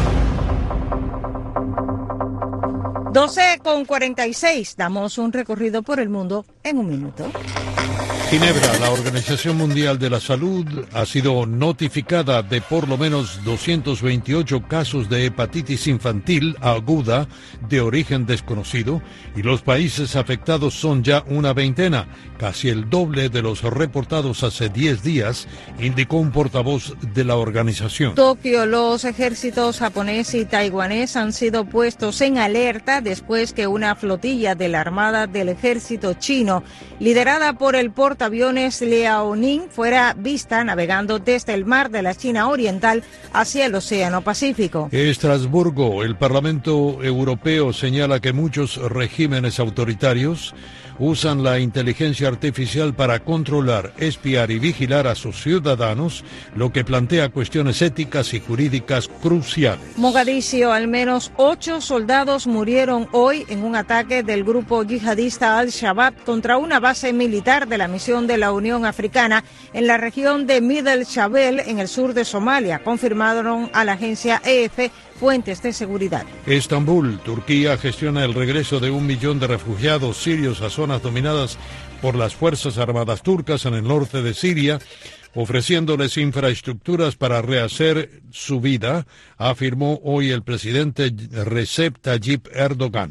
doce con cuarenta y seis, damos un recorrido por el mundo en un minuto. Ginebra, la Organización Mundial de la Salud, ha sido notificada de por lo menos doscientos veintiocho casos de hepatitis infantil aguda de origen desconocido y los países afectados son ya una veintena, casi el doble de los reportados hace diez días, indicó un portavoz de la organización. Tokio, los ejércitos japonés y taiwanés han sido puestos en alerta después que una flotilla de la Armada del Ejército chino, liderada por el portaaviones Liaoning, fuera vista navegando desde el mar de la China Oriental hacia el Océano Pacífico. Estrasburgo, el Parlamento Europeo señala que muchos regímenes autoritarios usan la inteligencia artificial para controlar, espiar y vigilar a sus ciudadanos, lo que plantea cuestiones éticas y jurídicas cruciales. Mogadiscio, al menos ocho soldados murieron hoy en un ataque del grupo yihadista Al-Shabaab contra una base militar de la misión de la Unión Africana en la región de Middle Shabelle, en el sur de Somalia, confirmaron a la agencia E F fuentes de seguridad. Estambul, Turquía, gestiona el regreso de un millón de refugiados sirios a zonas dominadas por las Fuerzas Armadas turcas en el norte de Siria, ofreciéndoles infraestructuras para rehacer su vida, afirmó hoy el presidente Recep Tayyip Erdogan.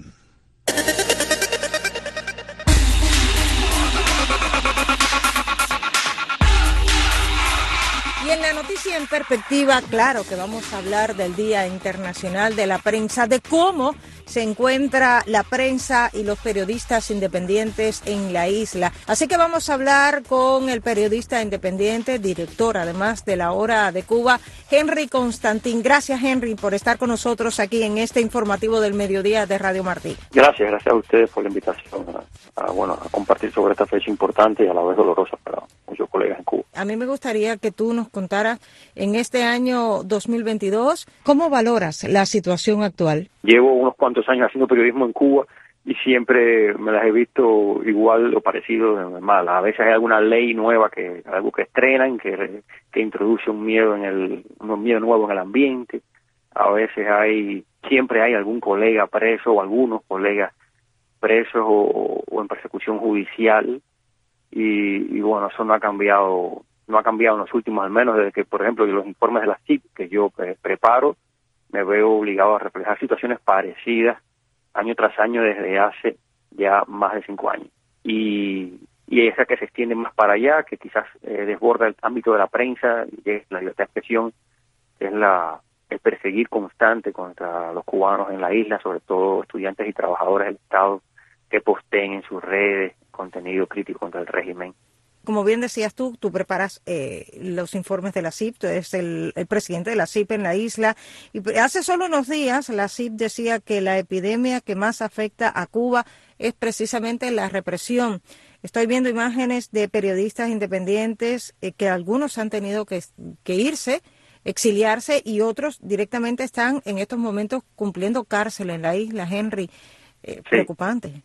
así en perspectiva, claro que vamos a hablar del Día Internacional de la Prensa, de cómo se encuentra la prensa y los periodistas independientes en la isla. Así que vamos a hablar con el periodista independiente, director además de La Hora de Cuba, Henry Constantín. Gracias, Henry, por estar con nosotros aquí en este informativo del mediodía de Radio Martí. Gracias, gracias a ustedes por la invitación a, a, bueno, a compartir sobre esta fecha importante y a la vez dolorosa para muchos colegas en Cuba. A mí me gustaría que tú nos contaras en este año dos mil veintidós, ¿cómo valoras la situación actual? Llevo unos cuantos años haciendo periodismo en Cuba y siempre me las he visto igual o parecido de mal. A veces hay alguna ley nueva, que algo que estrenan, que, que introduce un miedo en el, un miedo nuevo en el ambiente. A veces hay, siempre hay algún colega preso o algunos colegas presos o, o en persecución judicial. Y, y bueno, eso no ha cambiado, no ha cambiado en los últimos, al menos desde que, por ejemplo, los informes de la C I P que yo eh, preparo, me veo obligado a reflejar situaciones parecidas año tras año desde hace ya más de cinco años. Y, y esa que se extiende más para allá, que quizás eh, desborda el ámbito de la prensa, y es la libertad de expresión, es la el perseguir constante contra los cubanos en la isla, sobre todo estudiantes y trabajadores del Estado que posteen en sus redes contenido crítico contra el régimen. Como bien decías tú, tú preparas eh, los informes de la C I P, tú eres el, el presidente de la C I P en la isla, y hace solo unos días la C I P decía que la epidemia que más afecta a Cuba es precisamente la represión. Estoy viendo imágenes de periodistas independientes eh, que algunos han tenido que, que irse, exiliarse, y otros directamente están en estos momentos cumpliendo cárcel en la isla. Henry, eh, sí. Preocupante.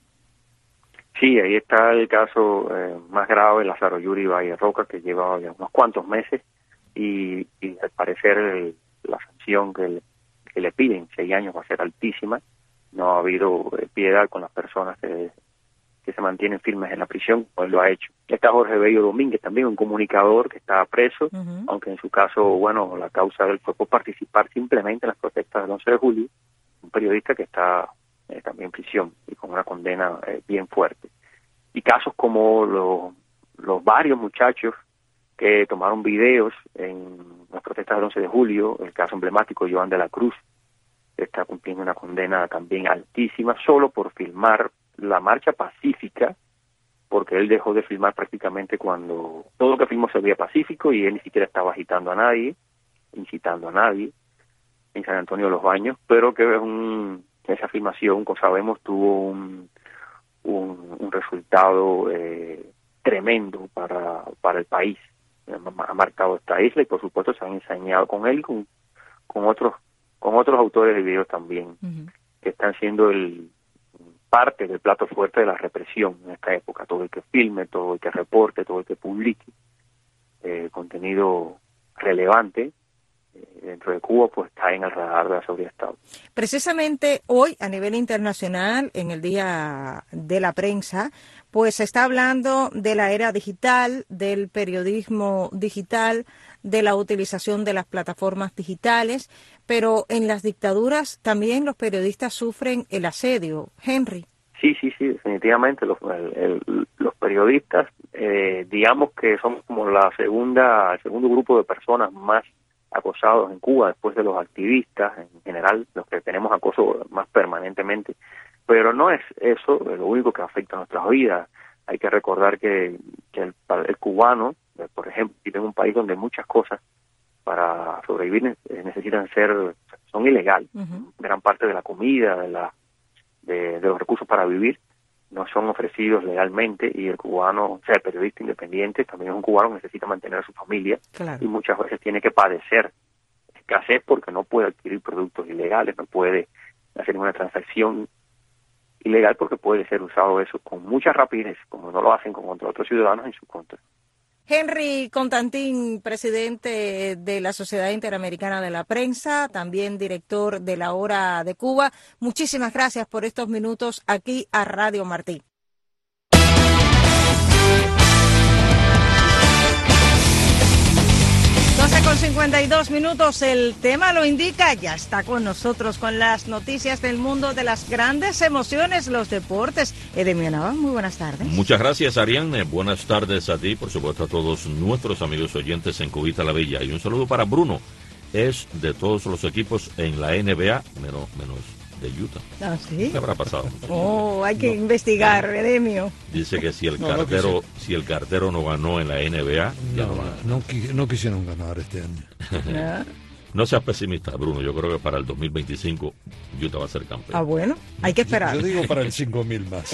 Sí, ahí está el caso eh, más grave, Lázaro Yuri Valle Roca, que lleva ya unos cuantos meses y, y al parecer el, la sanción que le, que le piden, seis años, va a ser altísima. No ha habido eh, piedad con las personas que, que se mantienen firmes en la prisión, pues lo ha hecho. Está Jorge Bello Domínguez, también un comunicador que está preso, uh-huh. aunque en su caso, bueno, la causa de él fue por participar simplemente en las protestas del once de julio, un periodista que está Eh, también en prisión y con una condena eh, bien fuerte. Y casos como lo, los varios muchachos que tomaron videos en las protestas del once de julio, el caso emblemático de Joan de la Cruz, que está cumpliendo una condena también altísima solo por filmar la marcha pacífica, porque él dejó de filmar prácticamente cuando todo lo que filmó se veía pacífico y él ni siquiera estaba agitando a nadie, incitando a nadie, en San Antonio de los Baños, pero que es un esa afirmación, como sabemos, tuvo un, un, un resultado eh, tremendo para, para el país. Ha marcado esta isla y, por supuesto, se han ensañado con él y con, con otros con otros autores de videos también, uh-huh. que están siendo el parte del plato fuerte de la represión en esta época. Todo el que filme, todo el que reporte, todo el que publique eh, contenido relevante dentro de Cuba, pues está en el radar de la seguridad de Estado. Precisamente hoy, a nivel internacional, en el Día de la Prensa, pues se está hablando de la era digital, del periodismo digital, de la utilización de las plataformas digitales, pero en las dictaduras también los periodistas sufren el asedio. Henry. Sí, sí, sí, definitivamente. Los, el, el, los periodistas, eh, digamos que son como la segunda, el segundo grupo de personas más acosados en Cuba, después de los activistas, en general, los que tenemos acoso más permanentemente. Pero no es eso lo único que afecta a nuestras vidas. Hay que recordar que, que el, el cubano, por ejemplo, vive en un país donde muchas cosas para sobrevivir necesitan ser, son ilegales. Uh-huh. Gran parte de la comida, de, la, de, de los recursos para vivir, no son ofrecidos legalmente, y el cubano, o sea, el periodista independiente, también es un cubano, necesita mantener a su familia, claro. y muchas veces tiene que padecer escasez porque no puede adquirir productos ilegales, no puede hacer ninguna transacción ilegal porque puede ser usado eso con mucha rapidez, como no lo hacen con contra otros ciudadanos en su contra. Henry Constantín, presidente de la Sociedad Interamericana de la Prensa, también director de La Hora de Cuba. Muchísimas gracias por estos minutos aquí a Radio Martí. doce con cincuenta y dos minutos, el tema lo indica, ya está con nosotros con las noticias del mundo de las grandes emociones, los deportes. Edemio Nava, muy buenas tardes. Muchas gracias, Ariane. Buenas tardes a ti, por supuesto a todos nuestros amigos oyentes en Cubita la Bella. Y un saludo para Bruno, es de todos los equipos en la N B A, menos, menos de Utah. ¿Ah, sí? ¿Qué habrá pasado? Oh, hay que no. investigar, Edemio. Dice que si el no, cartero no si el cartero no ganó en la N B A, ya no, no va. No, no quisieron ganar este año. No seas pesimista, Bruno. Yo creo que para el dos mil veinticinco Utah va a ser campeón. Ah, bueno, hay que esperar. Yo, yo digo para el cinco mil más.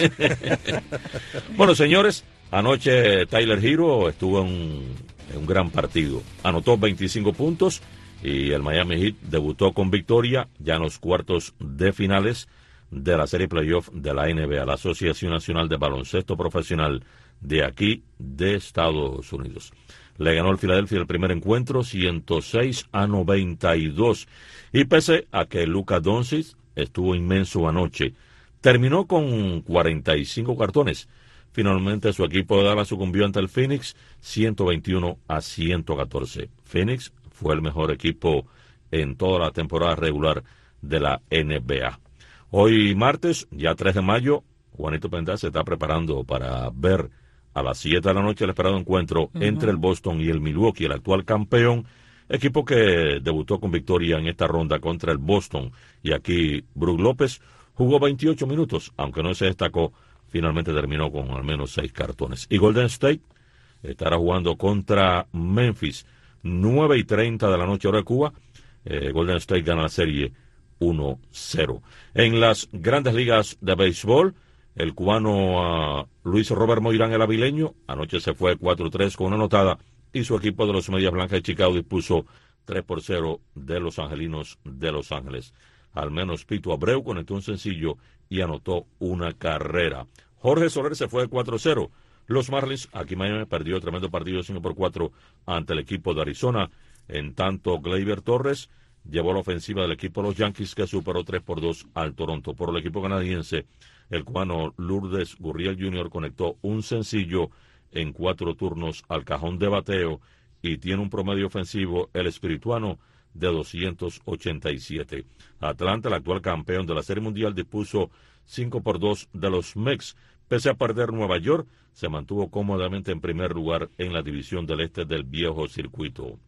Bueno, señores, anoche Tyler Hero estuvo en un, en un gran partido. Anotó veinticinco puntos y el Miami Heat debutó con victoria ya en los cuartos de finales de la serie playoff de la N B A, la Asociación Nacional de Baloncesto Profesional de aquí de Estados Unidos. Le ganó el Filadelfia el primer encuentro ciento seis a noventa y dos. Y pese a que Luka Doncic estuvo inmenso anoche, terminó con cuarenta y cinco cartones. Finalmente su equipo de Dallas sucumbió ante el Phoenix ciento veintiuno a ciento catorce. Phoenix fue el mejor equipo en toda la temporada regular de la N B A. Hoy martes, ya tres de mayo, Juanito Pendas se está preparando para ver a las siete de la noche el esperado encuentro uh-huh. entre el Boston y el Milwaukee, el actual campeón, equipo que debutó con victoria en esta ronda contra el Boston. Y aquí Brook López jugó veintiocho minutos, aunque no se destacó, finalmente terminó con al menos seis cartones. Y Golden State estará jugando contra Memphis, nueve y treinta de la noche hora de Cuba. Eh, Golden State gana la serie uno cero. En las grandes ligas de béisbol, el cubano uh, Luis Robert Moirán, el avileño, anoche se fue cuatro tres con una anotada y su equipo de los Medias Blancas de Chicago dispuso tres por cero de los Angelinos de Los Ángeles. Al menos Pito Abreu conectó un sencillo y anotó una carrera. Jorge Soler se fue cuatro cero. Los Marlins, aquí Miami perdió tremendo partido cinco por cuatro ante el equipo de Arizona. En tanto, Gleyber Torres llevó la ofensiva del equipo de los Yankees, que superó tres por dos al Toronto. Por el equipo canadiense, el cubano Lourdes Gurriel junior conectó un sencillo en cuatro turnos al cajón de bateo y tiene un promedio ofensivo, el espirituano, de doscientos ochenta y siete. Atlanta, el actual campeón de la Serie Mundial, dispuso cinco por dos de los Mex. Pese a perder Nueva York, se mantuvo cómodamente en primer lugar en la división del este del viejo circuito.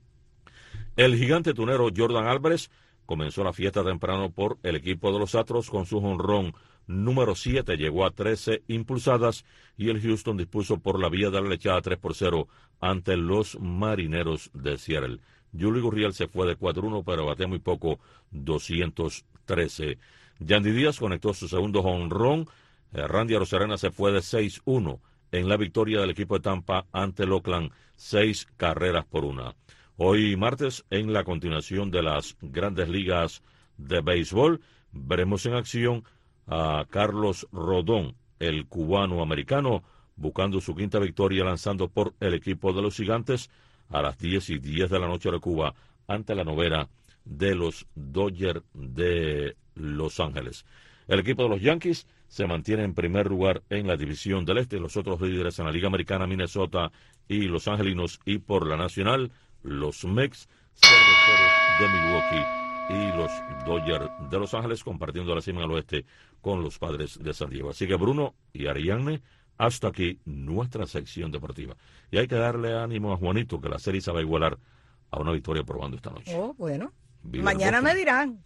El gigante tunero Jordan Álvarez comenzó la fiesta temprano por el equipo de los Astros con su jonrón número siete, llegó a trece impulsadas y el Houston dispuso por la vía de la lechada tres por cero ante los Marineros de Seattle. Yuli Gurriel se fue de cuatro uno, pero batea muy poco, doscientos trece. Yandy Díaz conectó su segundo jonrón. Randy Arozarena se fue de seis uno en la victoria del equipo de Tampa ante el Oakland, seis carreras por una. Hoy martes, en la continuación de las grandes ligas de béisbol, veremos en acción a Carlos Rodón, el cubano-americano, buscando su quinta victoria lanzando por el equipo de los Gigantes a las diez y diez de la noche de Cuba ante la novena de los Dodgers de Los Ángeles. El equipo de los Yankees se mantiene en primer lugar en la división del este, los otros líderes en la Liga Americana, Minnesota y Los Angelinos, y por la Nacional, los Mex, Cerveceros de Milwaukee y los Dodgers de Los Ángeles, compartiendo la cima al oeste con los Padres de San Diego. Así que Bruno y Ariane, hasta aquí nuestra sección deportiva. Y hay que darle ánimo a Juanito, que la serie se va a igualar a una victoria probando esta noche. Oh, bueno. Viva Mañana me dirán.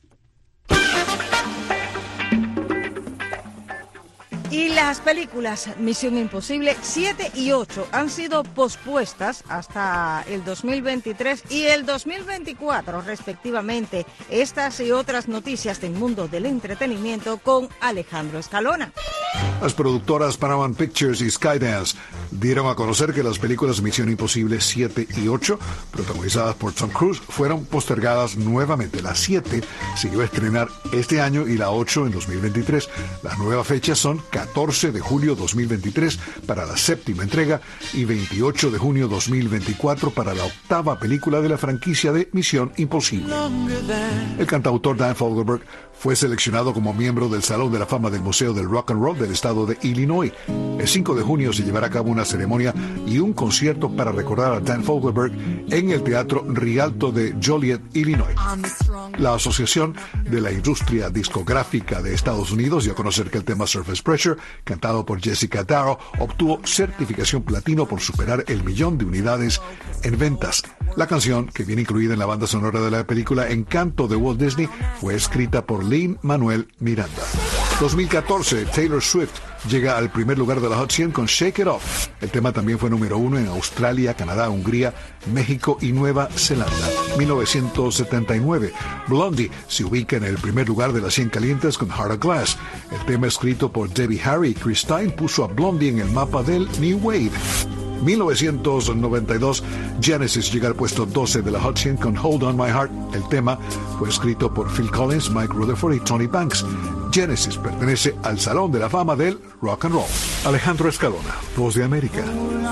Y las películas Misión Imposible siete y ocho han sido pospuestas hasta el dos mil veintitrés y el dos mil veinticuatro respectivamente. Estas y otras noticias del mundo del entretenimiento con Alejandro Escalona. Las productoras Paramount Pictures y Skydance dieron a conocer que las películas Misión Imposible siete y ocho, protagonizadas por Tom Cruise, fueron postergadas nuevamente. La siete se iba a estrenar este año y la ocho en dos mil veintitrés. Las nuevas fechas son catorce de julio dos mil veintitrés para la séptima entrega y veintiocho de junio dos mil veinticuatro para la octava película de la franquicia de Misión Imposible. El cantautor Dan Fogelberg fue seleccionado como miembro del Salón de la Fama del Museo del Rock and Roll del estado de Illinois. El cinco de junio se llevará a cabo una una ceremonia y un concierto para recordar a Dan Fogelberg en el Teatro Rialto de Joliet, Illinois. La Asociación de la Industria Discográfica de Estados Unidos dio a conocer que el tema Surface Pressure, cantado por Jessica Darrow, obtuvo certificación platino por superar el millón de unidades en ventas. La canción, que viene incluida en la banda sonora de la película Encanto de Walt Disney, fue escrita por Lin-Manuel Miranda. dos mil catorce, Taylor Swift llega al primer lugar de la Hot cien con Shake It Off. El tema también fue número uno en Australia, Canadá, Hungría, México y Nueva Zelanda. mil novecientos setenta y nueve, Blondie se ubica en el primer lugar de las cien calientes con Heart of Glass. El tema escrito por Debbie Harry y Chris Stein puso a Blondie en el mapa del New Wave. mil novecientos noventa y dos, Genesis llega al puesto doce de la Hot cien con Hold On My Heart. El tema fue escrito por Phil Collins, Mike Rutherford y Tony Banks. Genesis pertenece al Salón de la Fama del Rock and Roll. Alejandro Escalona, Voz de América.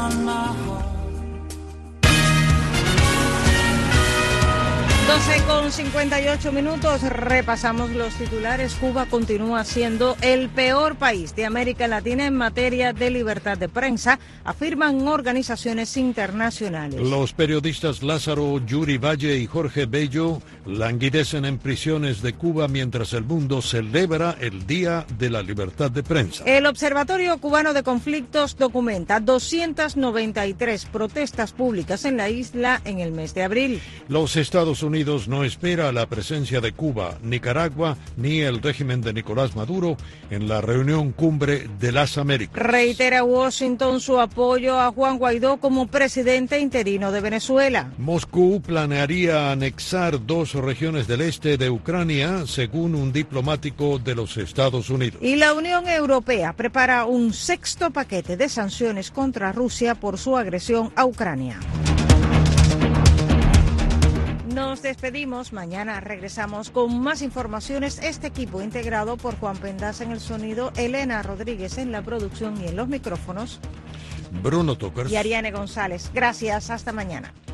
doce con cincuenta y ocho minutos, repasamos los titulares. Cuba continúa siendo el peor país de América Latina en materia de libertad de prensa, afirman organizaciones internacionales. Los periodistas Lázaro Yuri Valle y Jorge Bello languidecen en prisiones de Cuba mientras el mundo celebra el Día de la Libertad de Prensa. El Observatorio Cubano de Conflictos documenta doscientas noventa y tres protestas públicas en la isla en el mes de abril. Los Estados Unidos no espera la presencia de Cuba, Nicaragua ni el régimen de Nicolás Maduro en la reunión cumbre de las Américas. Reitera Washington su apoyo a Juan Guaidó como presidente interino de Venezuela. Moscú planearía anexar dos regiones del este de Ucrania, según un diplomático de los Estados Unidos. Y la Unión Europea prepara un sexto paquete de sanciones contra Rusia por su agresión a Ucrania. Nos despedimos, mañana regresamos con más informaciones. Este equipo integrado por Juan Pendas en el sonido, Elena Rodríguez en la producción y en los micrófonos, Bruno Tokers y Ariane González. Gracias, hasta mañana.